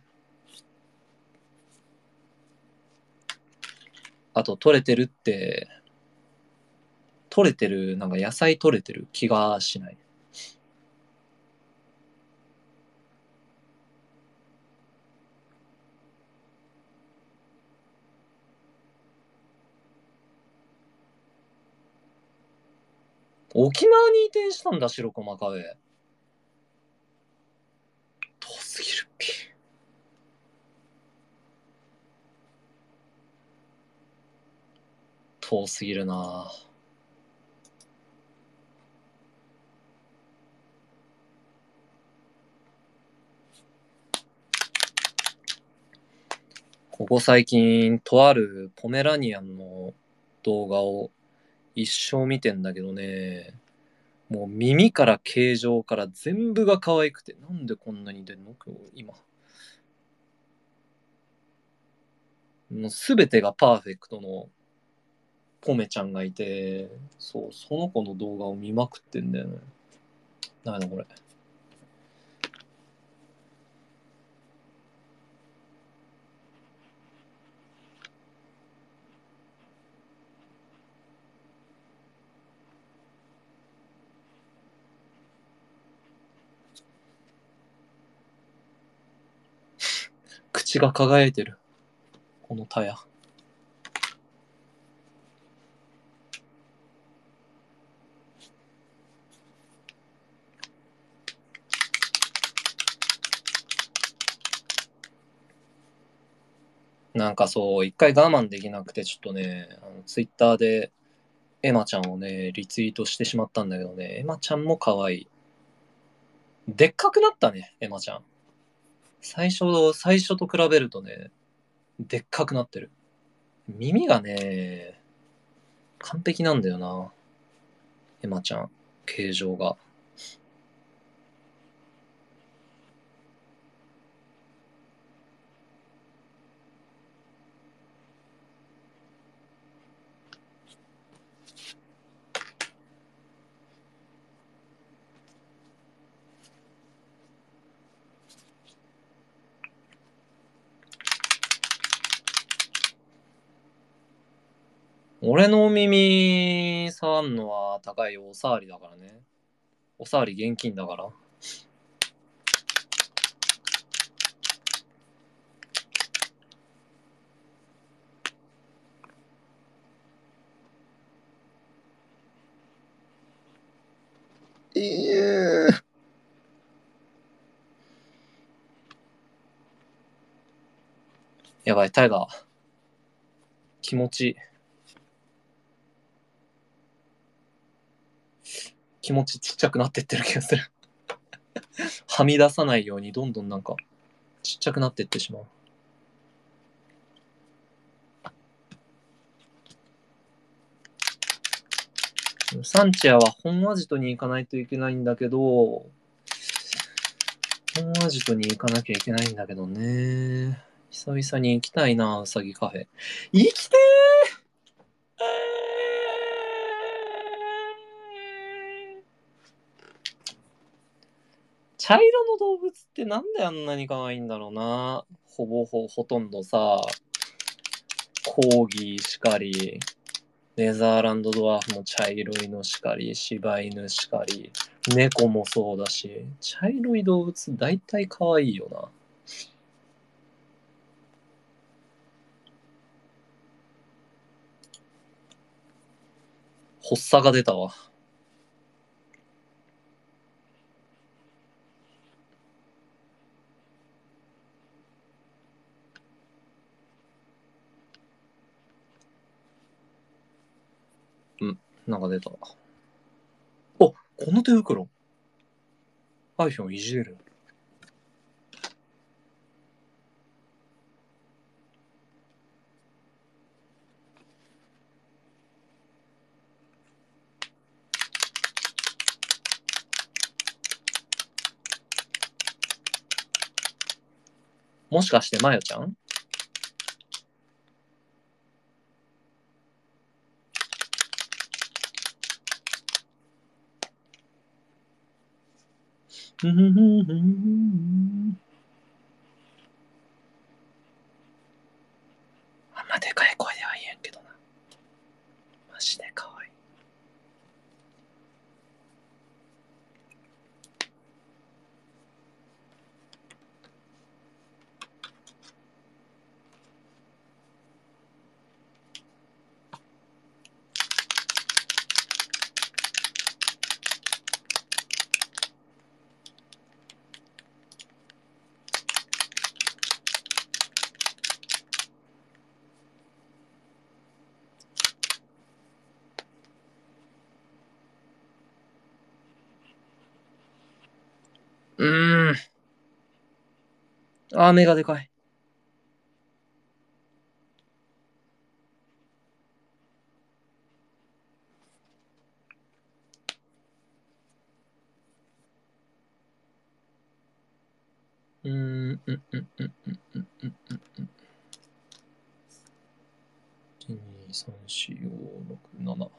あとなんか野菜取れてる気がしない。沖縄に移転したんだ、白駒カフェ。遠すぎるっぴ。遠すぎるな。ここ最近、とあるポメラニアンの動画を一生見てんだけどね、もう耳から形状から全部が可愛くて、なんでこんなに出んの今。もう全てがパーフェクトのポメちゃんがいて、そう、その子の動画を見まくってんだよね。なんだこれ。口が輝いてる。このタヤ。なんかそう、一回我慢できなくて、ちょっとね、ツイッターでエマちゃんをね、リツイートしてしまったんだけどね、エマちゃんも可愛い。でっかくなったね、エマちゃん。最初と比べるとね、でっかくなってる。耳がね、完璧なんだよな、エマちゃん。形状が。俺の耳触んのは高いおさわりだからね。おさわり現金だから。ええー。 やばい、タイガー。気持ちちっちゃくなってってる気がする。はみ出さないようにどんどんなんかちっちゃくなってってしまう。サンチアは本アジトに行かないといけないんだけど、本アジトに行かなきゃいけないんだけどね。久々に行きたいな、うさぎカフェ。行きて茶色の動物ってなんであんなに可愛いんだろうな。ほとんどさ、コーギーしかり、ネザーランドドワーフも茶色いのしかり、柴犬しかり、猫もそうだし、茶色い動物大体可愛いよな。発作が出たわ。なんか出た。お、この手袋。iPhone いじれる。もしかしてマヨちゃん？あんまでかい声では言えんけどな。マジで可愛い。目がでかい。1、2、3、4、5、6、7。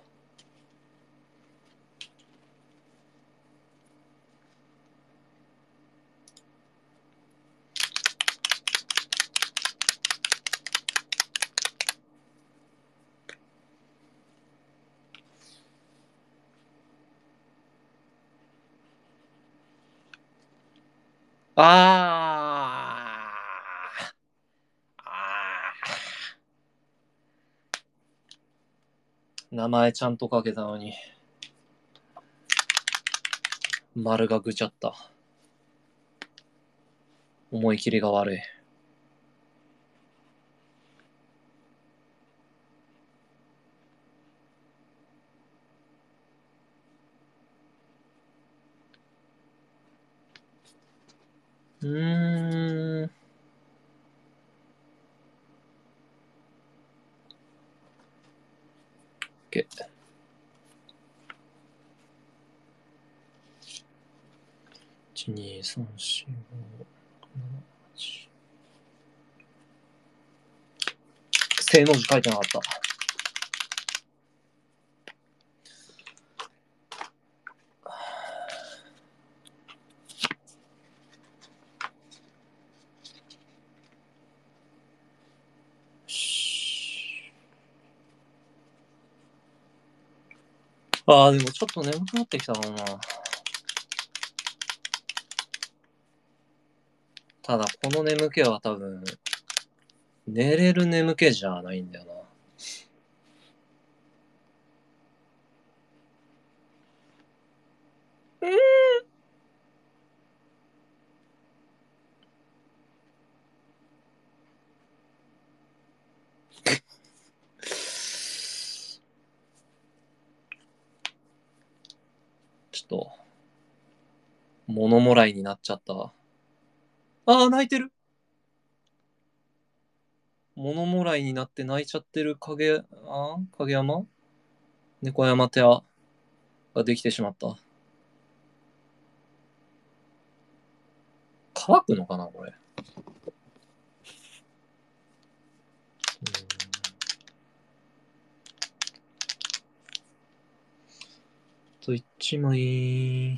あ名前ちゃんと書けたのに。丸がぐちゃった。思い切りが悪い。OK。1、2、3、4、5、6、7、8。正の字書いてなかった。でもちょっと眠くなってきたかもな。ただ、この眠気は多分、寝れる眠気じゃないんだよな。 ちょっと、物もらいになっちゃった。ああ、泣いてる。物もらいになって泣いちゃってる影山猫山テアができてしまった。乾くのかなこれ。一枚。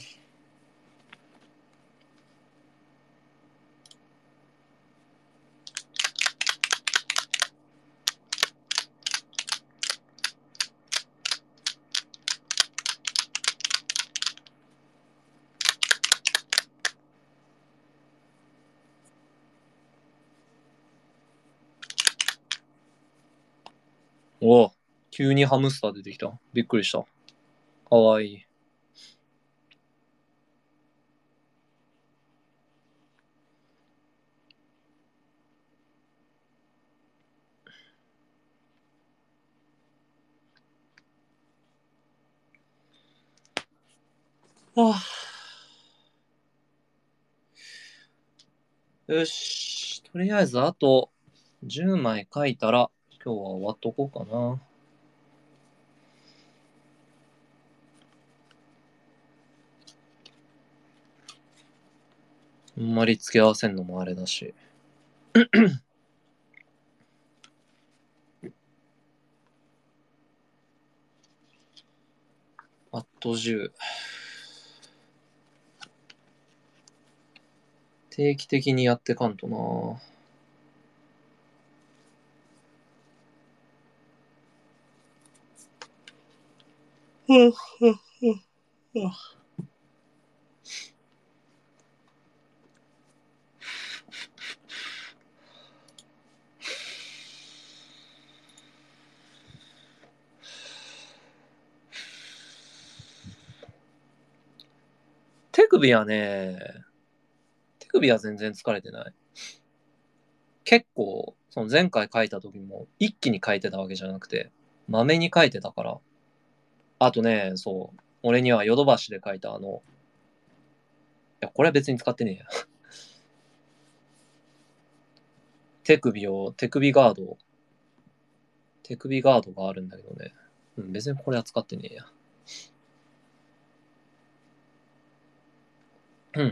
おお、急にハムスター出てきた。びっくりした。かわいい。はあ、よし。とりあえずあと10枚書いたら今日は終わっとこうかな。あんまり付け合わせんのもあれだし。あと10。定期的にやってかんとな。手首はね、手首は全然疲れてない。結構、その前回書いた時も一気に書いてたわけじゃなくて、まめに書いてたから。あとね、そう、俺にはヨドバシで書いたいや、これは別に使ってねえや。手首ガードがあるんだけどね。うん、別にこれは使ってねえや。うん。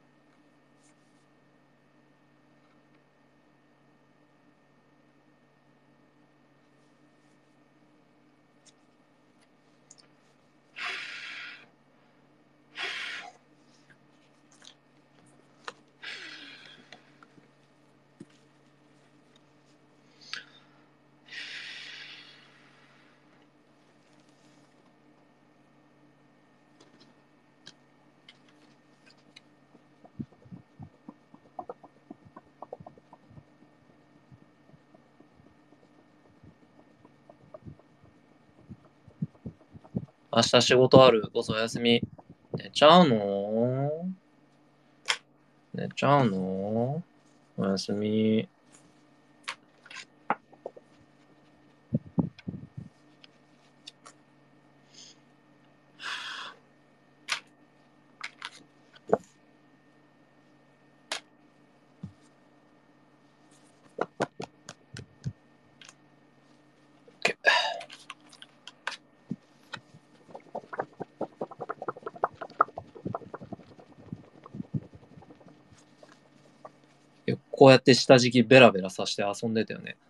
明日仕事ある。ボスお休み。寝ちゃうの？寝ちゃうの？おやすみ。こうやって下敷きベラベラさして遊んでたよね。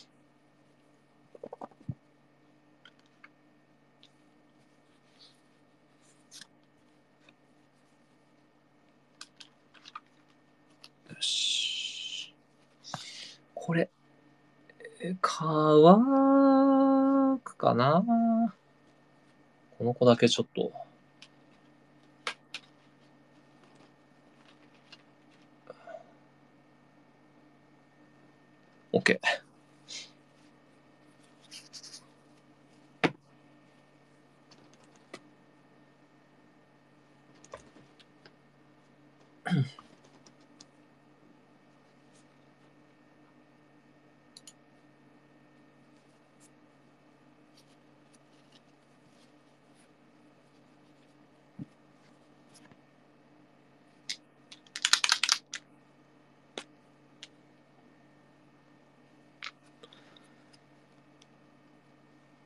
よし。これ、乾くかな？この子だけちょっと。OK。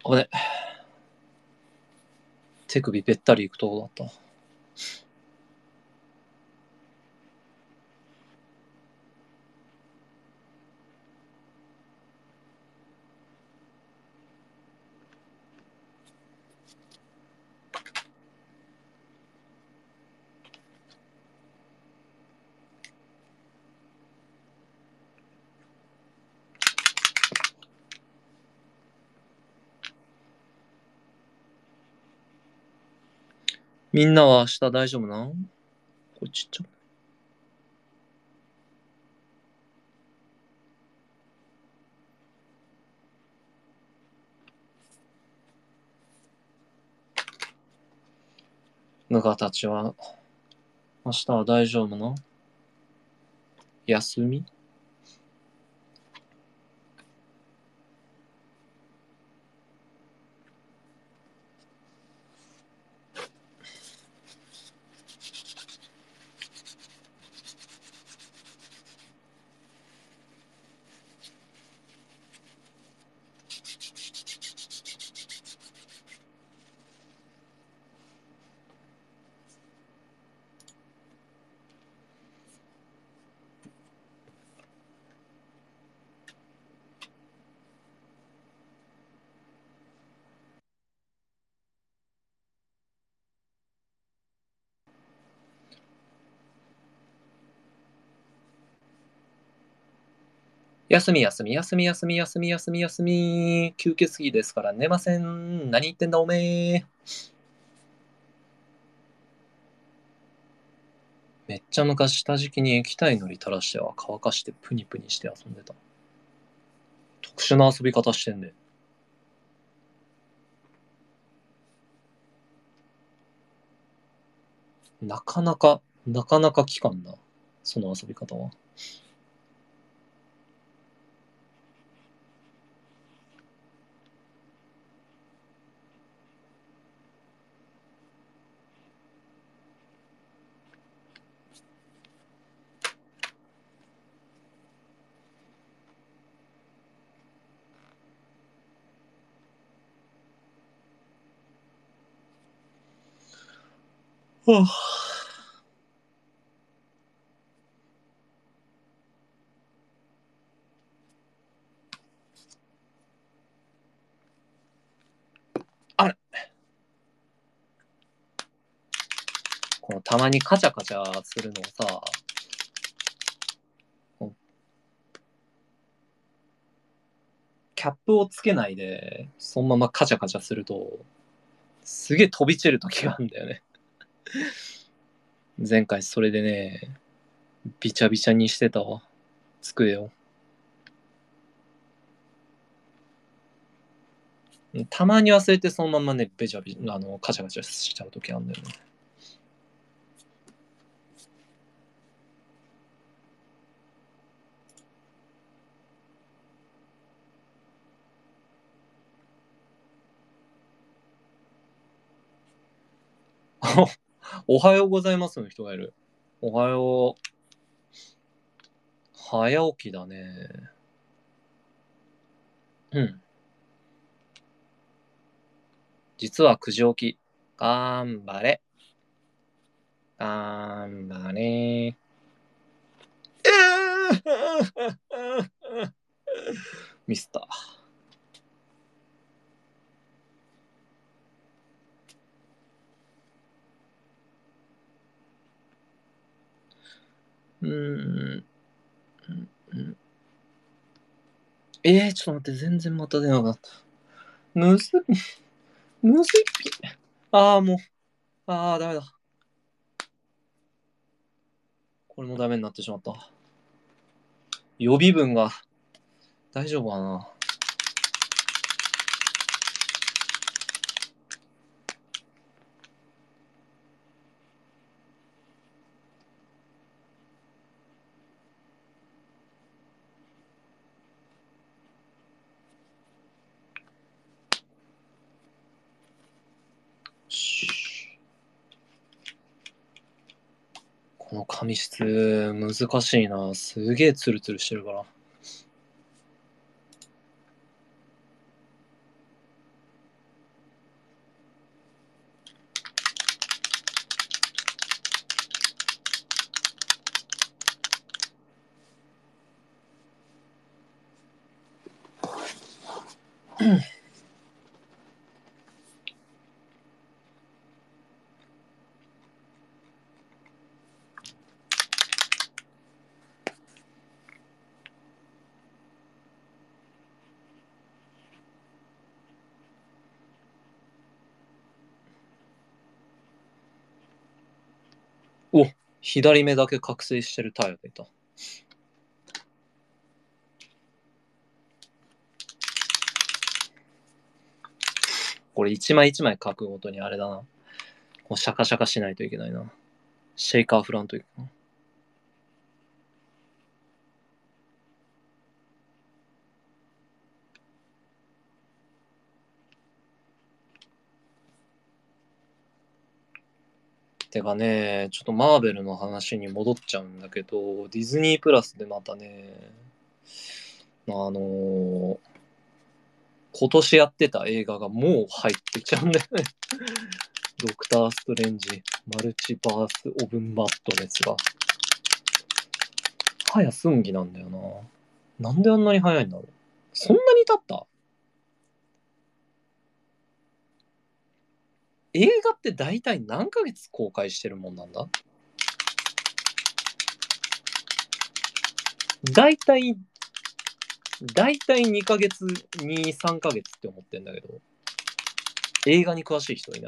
危ね。手首べったりいくとこだった。みんなは明日大丈夫なん？これちっちゃ。ぬがたちは明日は大丈夫な？休み？休み休み休み休み休み休み休み。吸血鬼ですから寝ません。何言ってんだおめえ。めっちゃ昔下敷きに液体のり垂らしては乾かしてプニプニして遊んでた。特殊な遊び方してんね。なかなか聞かんな。その遊び方は。はあ、あれ、このたまにカチャカチャするのをさ、キャップをつけないで、そのままカチャカチャすると、すげえ飛び散る時があるんだよね。前回それでね、びちゃびちゃにしてたわ。机を。たまに忘れてそのままね、べちゃべちゃ、カチャカチャしちゃう時あるんだよね。おはようございますの人がいる。おはよう。早起きだね。うん。実は9時起き。頑張れ。頑張れ。ミスった。うーん。ちょっと待って、全然また出なかった。むず、むずいっぴ。ああ、もう。ああ、ダメだ。これもダメになってしまった。予備文が大丈夫かな。この紙質難しいな。すげえツルツルしてるから。 お、左目だけ覚醒してるタイヤがいた。これ一枚一枚書くごとにあれだな。こうシャカシャカしないといけないな。シェイカー振らんといけない。てかね、ちょっとマーベルの話に戻っちゃうんだけど、ディズニープラスでまたね、今年やってた映画がもう入ってきちゃうんだよね。ドクター・ストレンジ、マルチバース・オブ・マッドネスが。早すんぎなんだよな。なんであんなに早いんだろう。そんなに経った？映画って大体何ヶ月公開してるもんなんだ？大体2ヶ月、2、3ヶ月って思ってんだけど、映画に詳しい人いない？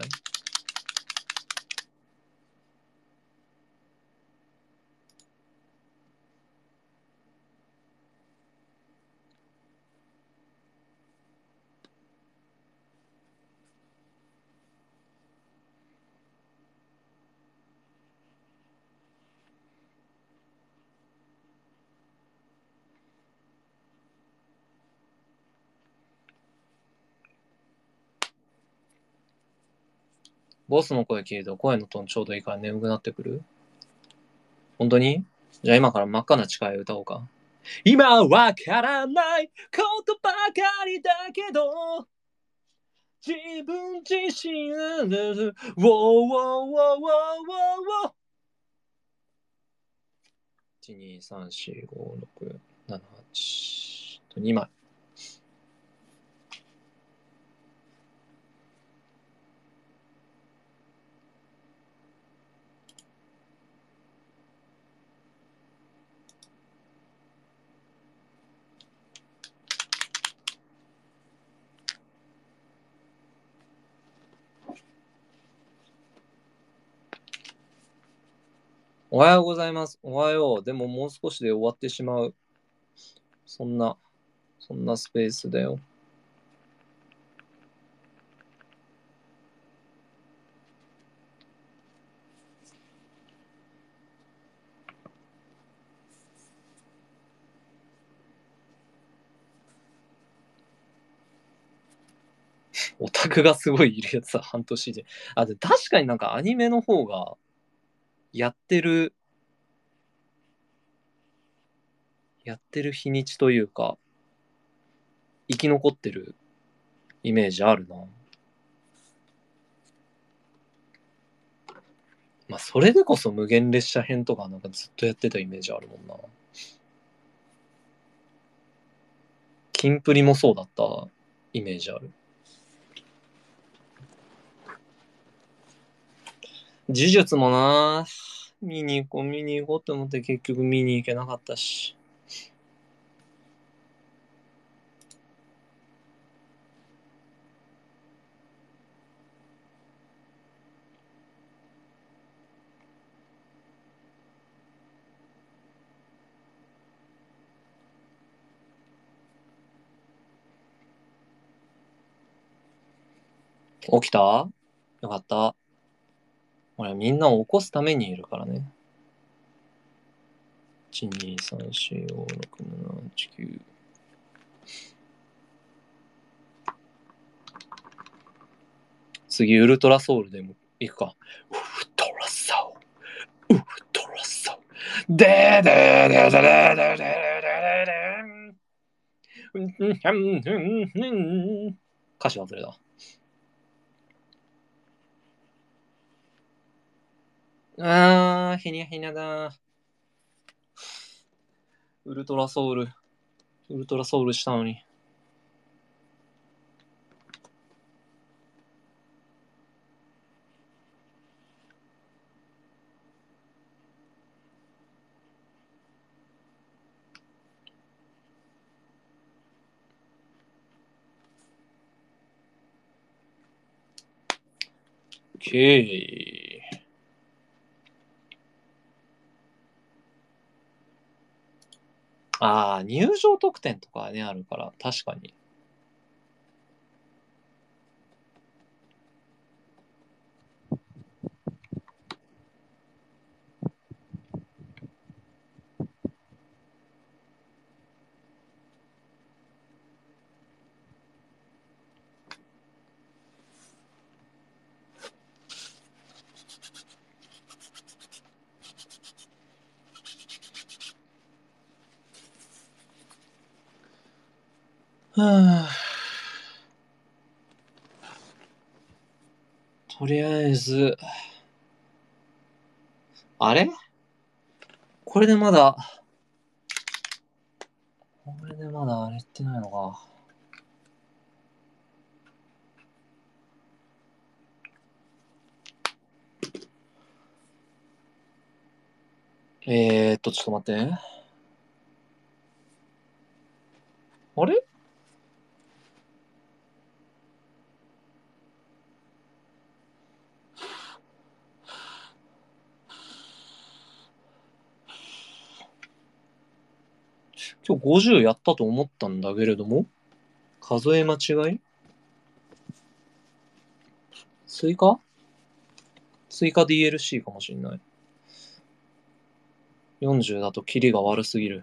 ボスの声聞いて声のトーンちょうどいいから眠くなってくる？本当に？じゃあ今から真っ赤な誓い歌おうか。今わからないことばかりだけど、自分自身ウォーウォーウォーウォーウォー。1、2、3、4、5、6、7、8と2枚。おはようございます。おはよう。でももう少しで終わってしまう。そんなスペースだよ。オタクがすごいいるやつは半年で。あ、で、確かになんかアニメの方がやってる日にちというか、生き残ってるイメージあるな。まあ、それでこそ無限列車編とかなんかずっとやってたイメージあるもんな。キンプリもそうだったイメージある。呪術もな、見に行こうと思って結局見に行けなかったし。起きた？よかった。俺みんなを起こすためにいるからね。1、2、3、4、5、6、7、8、9。次、ウルトラソウルでも行くか。ウルトラソウル、ウルトラソウル。でーでーでーでーでーでーでーでーでー。歌詞忘れた。ひにゃひにゃだ。ウルトラソウルしたのに。 OK。ああ、入場特典とかね、あるから、確かに。はあ、とりあえず、あれこれでまだ、あれってないのか。ちょっと待って。あれ今日50やったと思ったんだけれども、数え間違い追加 DLC かもしんない。40だとキリが悪すぎる。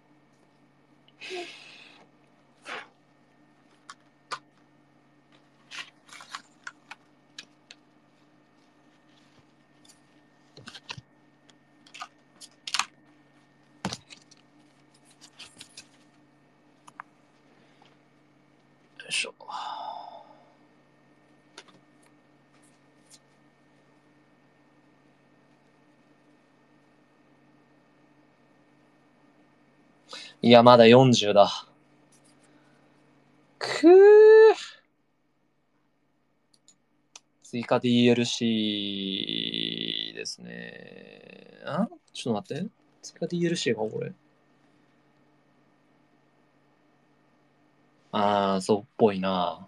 よいしょ。いや、まだ40だ。くー。追加 DLC ですね。ちょっと待って。追加 DLC がこれ。そうっぽいな。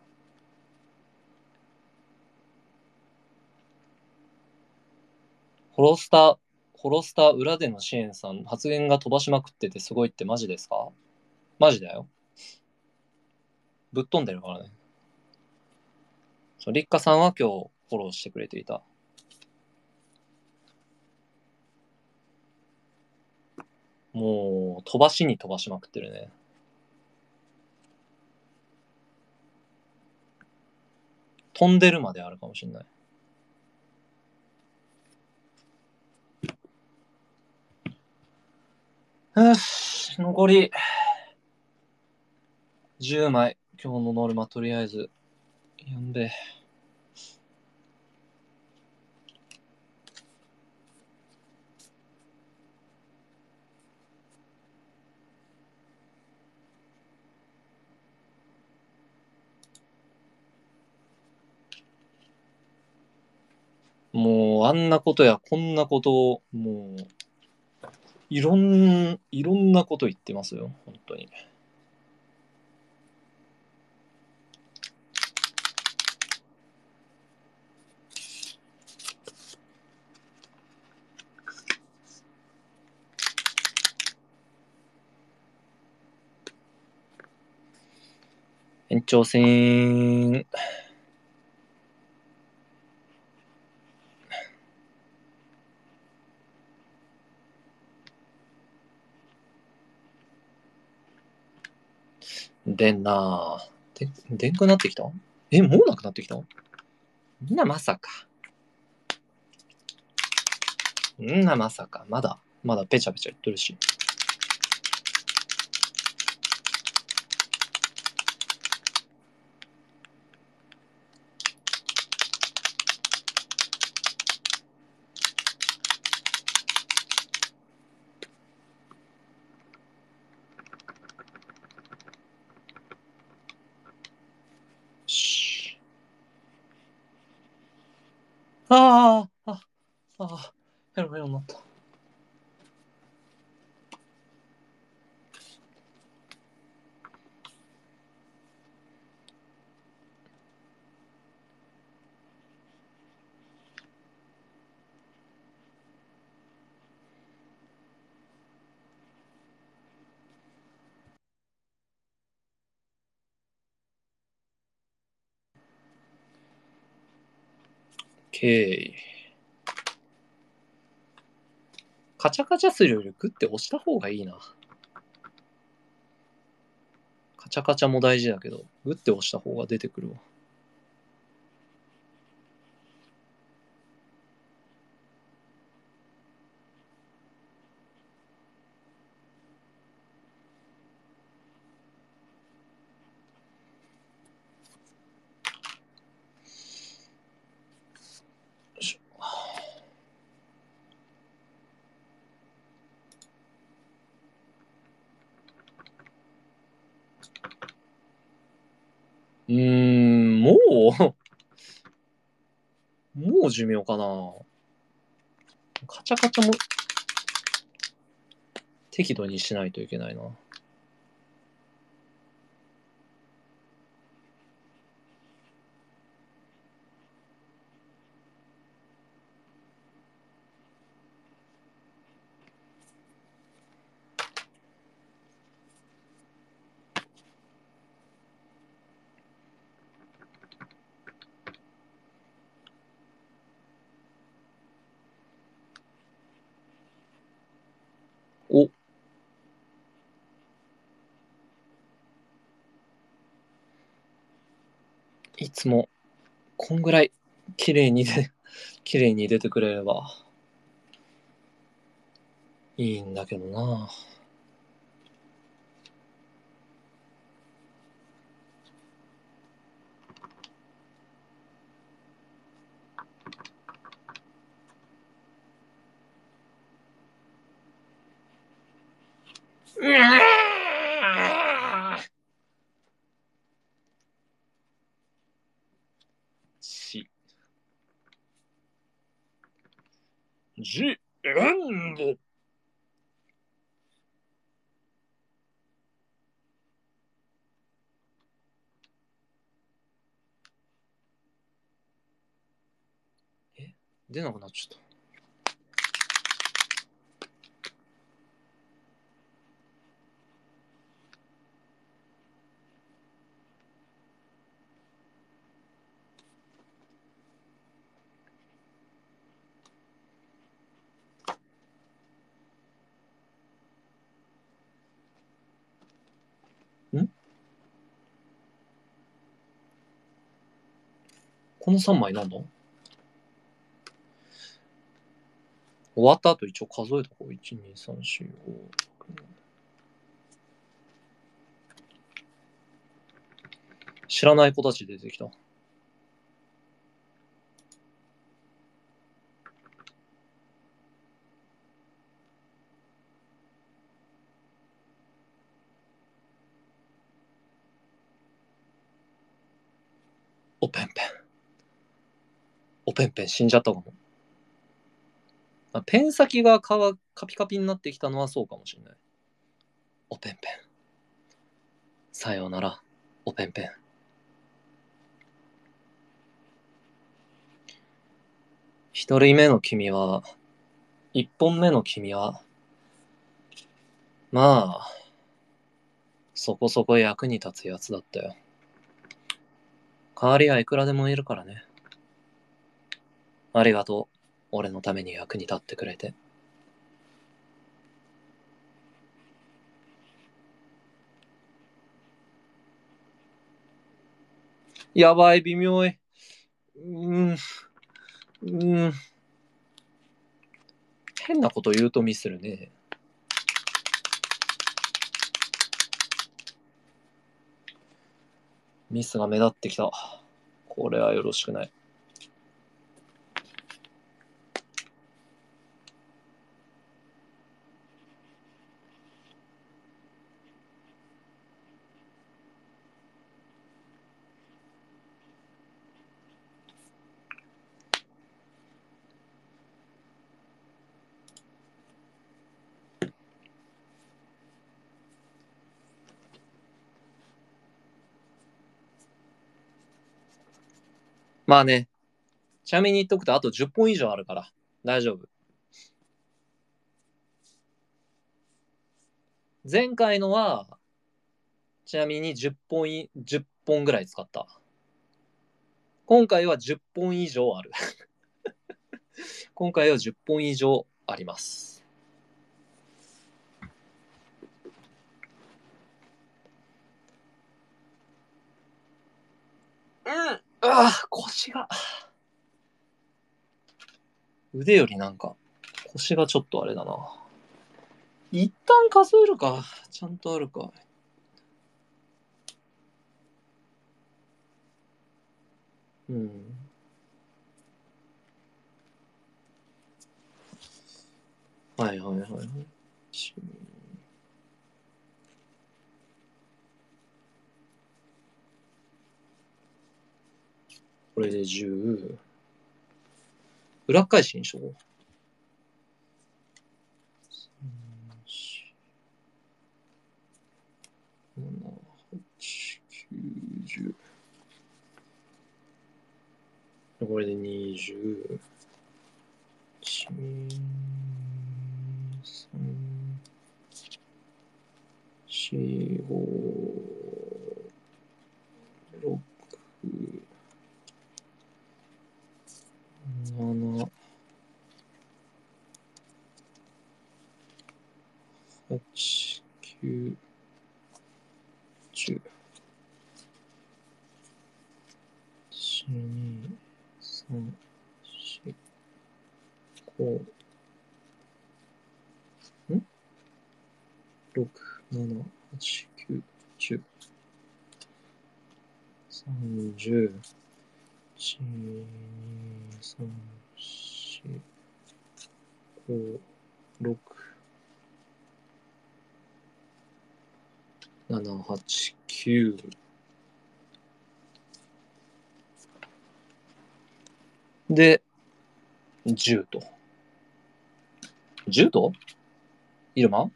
ホロスタ裏での支援さん、発言が飛ばしまくっててすごいってマジですか？マジだよ。ぶっ飛んでるからね。リッカさんは今日フォローしてくれていた。もう、飛ばしに飛ばしまくってるね。飛んでるまであるかもしれない。よし、残り10枚。今日のノルマとりあえず読んで。もう、あんなことやこんなことを、もう、いろんなこと言ってますよ。本当に。延長戦。でんなぁ。でんくなってきた？もうなくなってきた？まさか。まさか。まだペチャペチャ言っとるし。ああ、ヘロヘロになった。 OK。カチャカチャするよりグッて押した方がいいな。カチャカチャも大事だけど、グッて押した方が出てくるわ。もう寿命かな。カチャカチャも適度にしないといけないな。お、いつもこんぐらい綺麗に綺麗に出てくれればいいんだけどな。し、じ、うんぼ。出なくなっちゃった。この3枚なんだ？終わった後一応数えた方が1、2、3、4、5。知らない子たち出てきた。おぺんぺん。おぺんぺん死んじゃったかも。ペン先がカピカピになってきたのはそうかもしれない。おぺんぺん。さようなら、おぺんぺん。一人目の君は、一本目の君は、まあ、そこそこ役に立つやつだったよ。代わりはいくらでもいるからね。ありがとう。俺のために役に立ってくれて。やばい、微妙い。変なこと言うとミスるね。ミスが目立ってきた。これはよろしくない。まあね、ちなみに言っとくとあと10本以上あるから大丈夫。前回のは、ちなみに10本ぐらい使った。今回は10本以上ある。 今回は10本以上あります。腰が。腕よりなんか、腰がちょっとあれだな。一旦数えるか。ちゃんとあるか。うん。はいはいはい。これで10。裏返しにしよう。7、8、9、10。これで20。1、3、4、5、6、7、8、9、10。1、2、3、4、5、6、7、8、9、10。30、1、2、3、4、5、6、7、8、9。で、10と。10とイルマ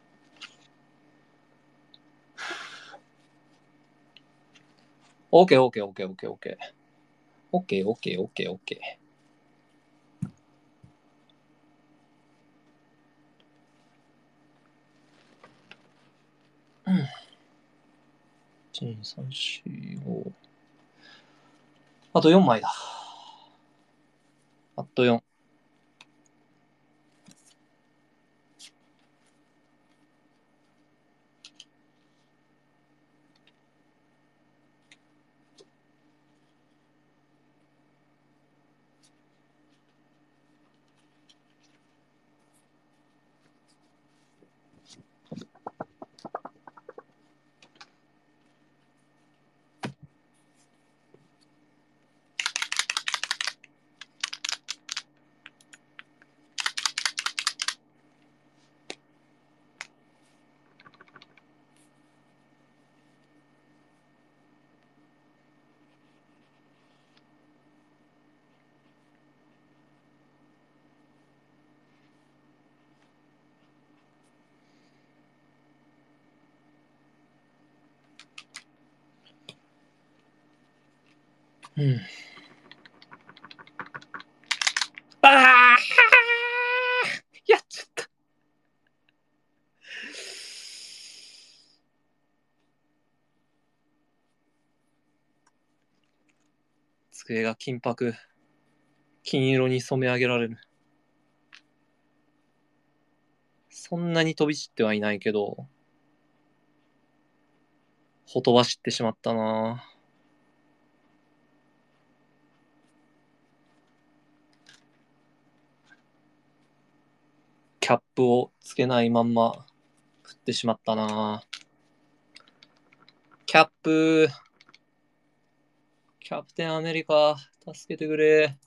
オッケーオッケーオッケーオッケーオッケー。オッケーオッケーオッケーオッケー。1、2、3、4、5。あと4枚だ。あと4。うん。ああやっちゃった。机が金箔、金色に染め上げられる。そんなに飛び散ってはいないけど、ほとばしってしまったな。キャップをつけないまんま振ってしまったな。キャップ、キャプテンアメリカ、助けてくれ。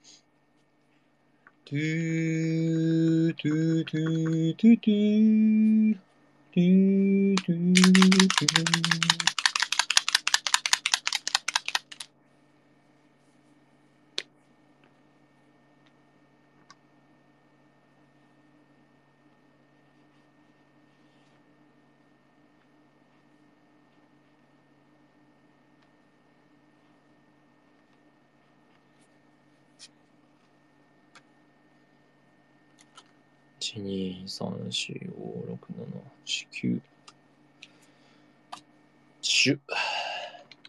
トゥートゥートゥートゥートゥートゥートゥートゥー。1、2、3、4、5、6、7、8、9、10。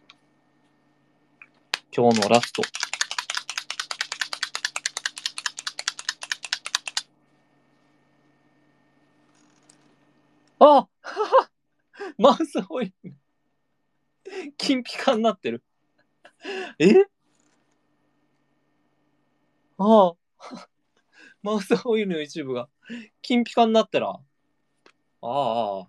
今日のラスト。 あマウスホイール。金ピカになってる。えああ、マウスホイールの一部が金ピカになったら。ああ、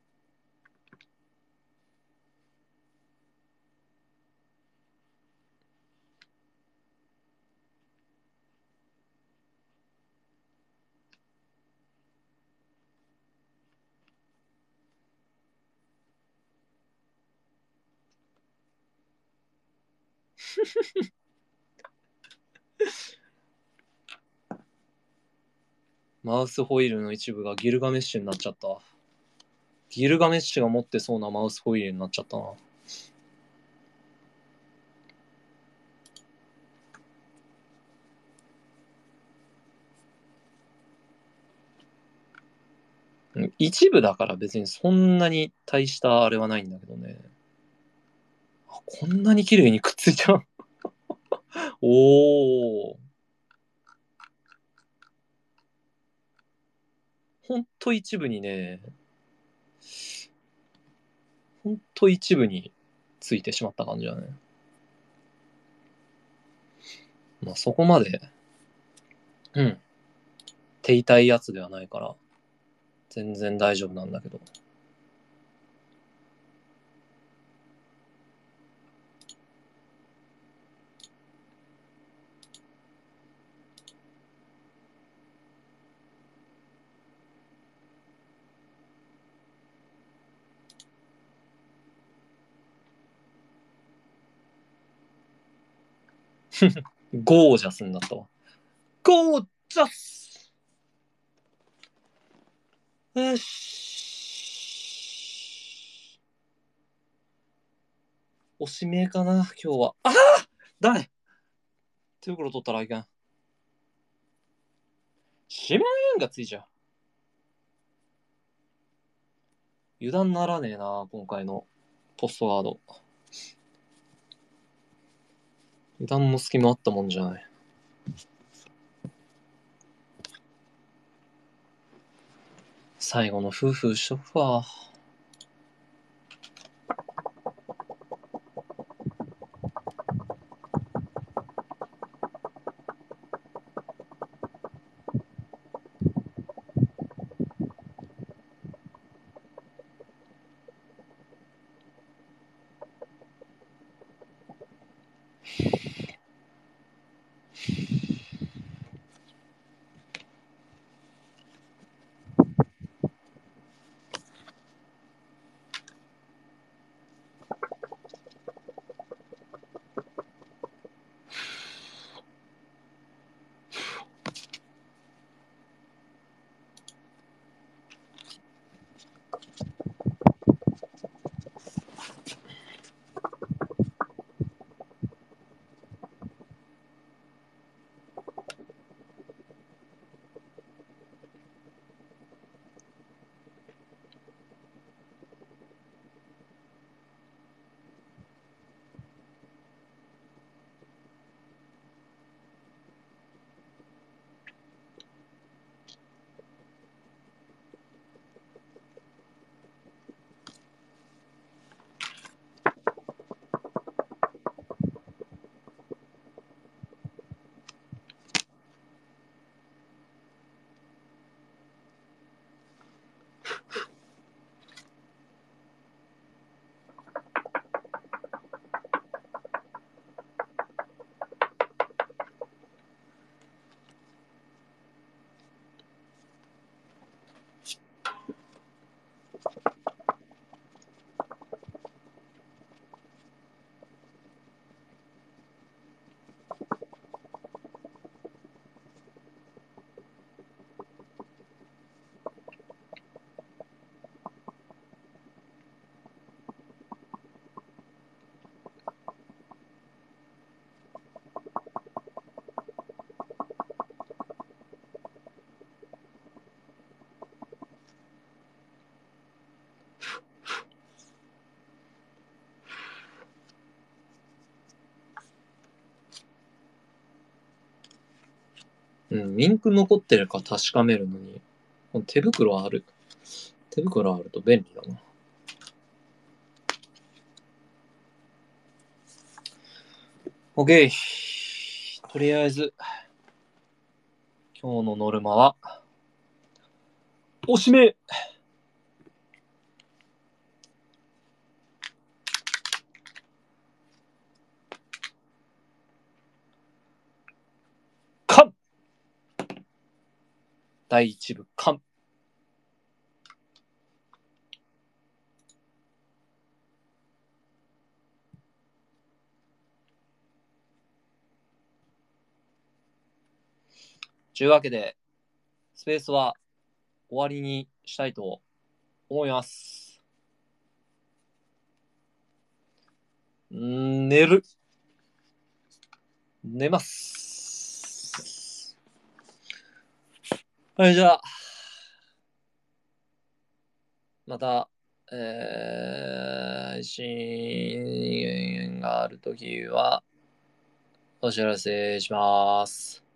マウスホイールの一部がギルガメッシュになっちゃった。ギルガメッシュが持ってそうなマウスホイールになっちゃったな。一部だから別にそんなに大したあれはないんだけどね。こんなに綺麗にくっついちゃう。おー。ほんと一部にね、ほんと一部についてしまった感じだね。まあそこまで、手痛いやつではないから、全然大丈夫なんだけど。ゴージャスになったわ。ゴージャスよし。おしめかな、今日は。ああダメ手袋取ったらいけん。しめんがついちゃう。油断ならねえな、今回のポストガード。油断も隙もあったもんじゃない。最後の夫婦しとくわ。インク残ってるか確かめるのに、手袋ある。 手袋あると便利だな。OK。とりあえず、今日のノルマは、おしめ完第一部完。というわけで、スペースは終わりにしたいと思います。寝る。寝ます。はい、じゃあ、また、配信があるときは、お知らせします。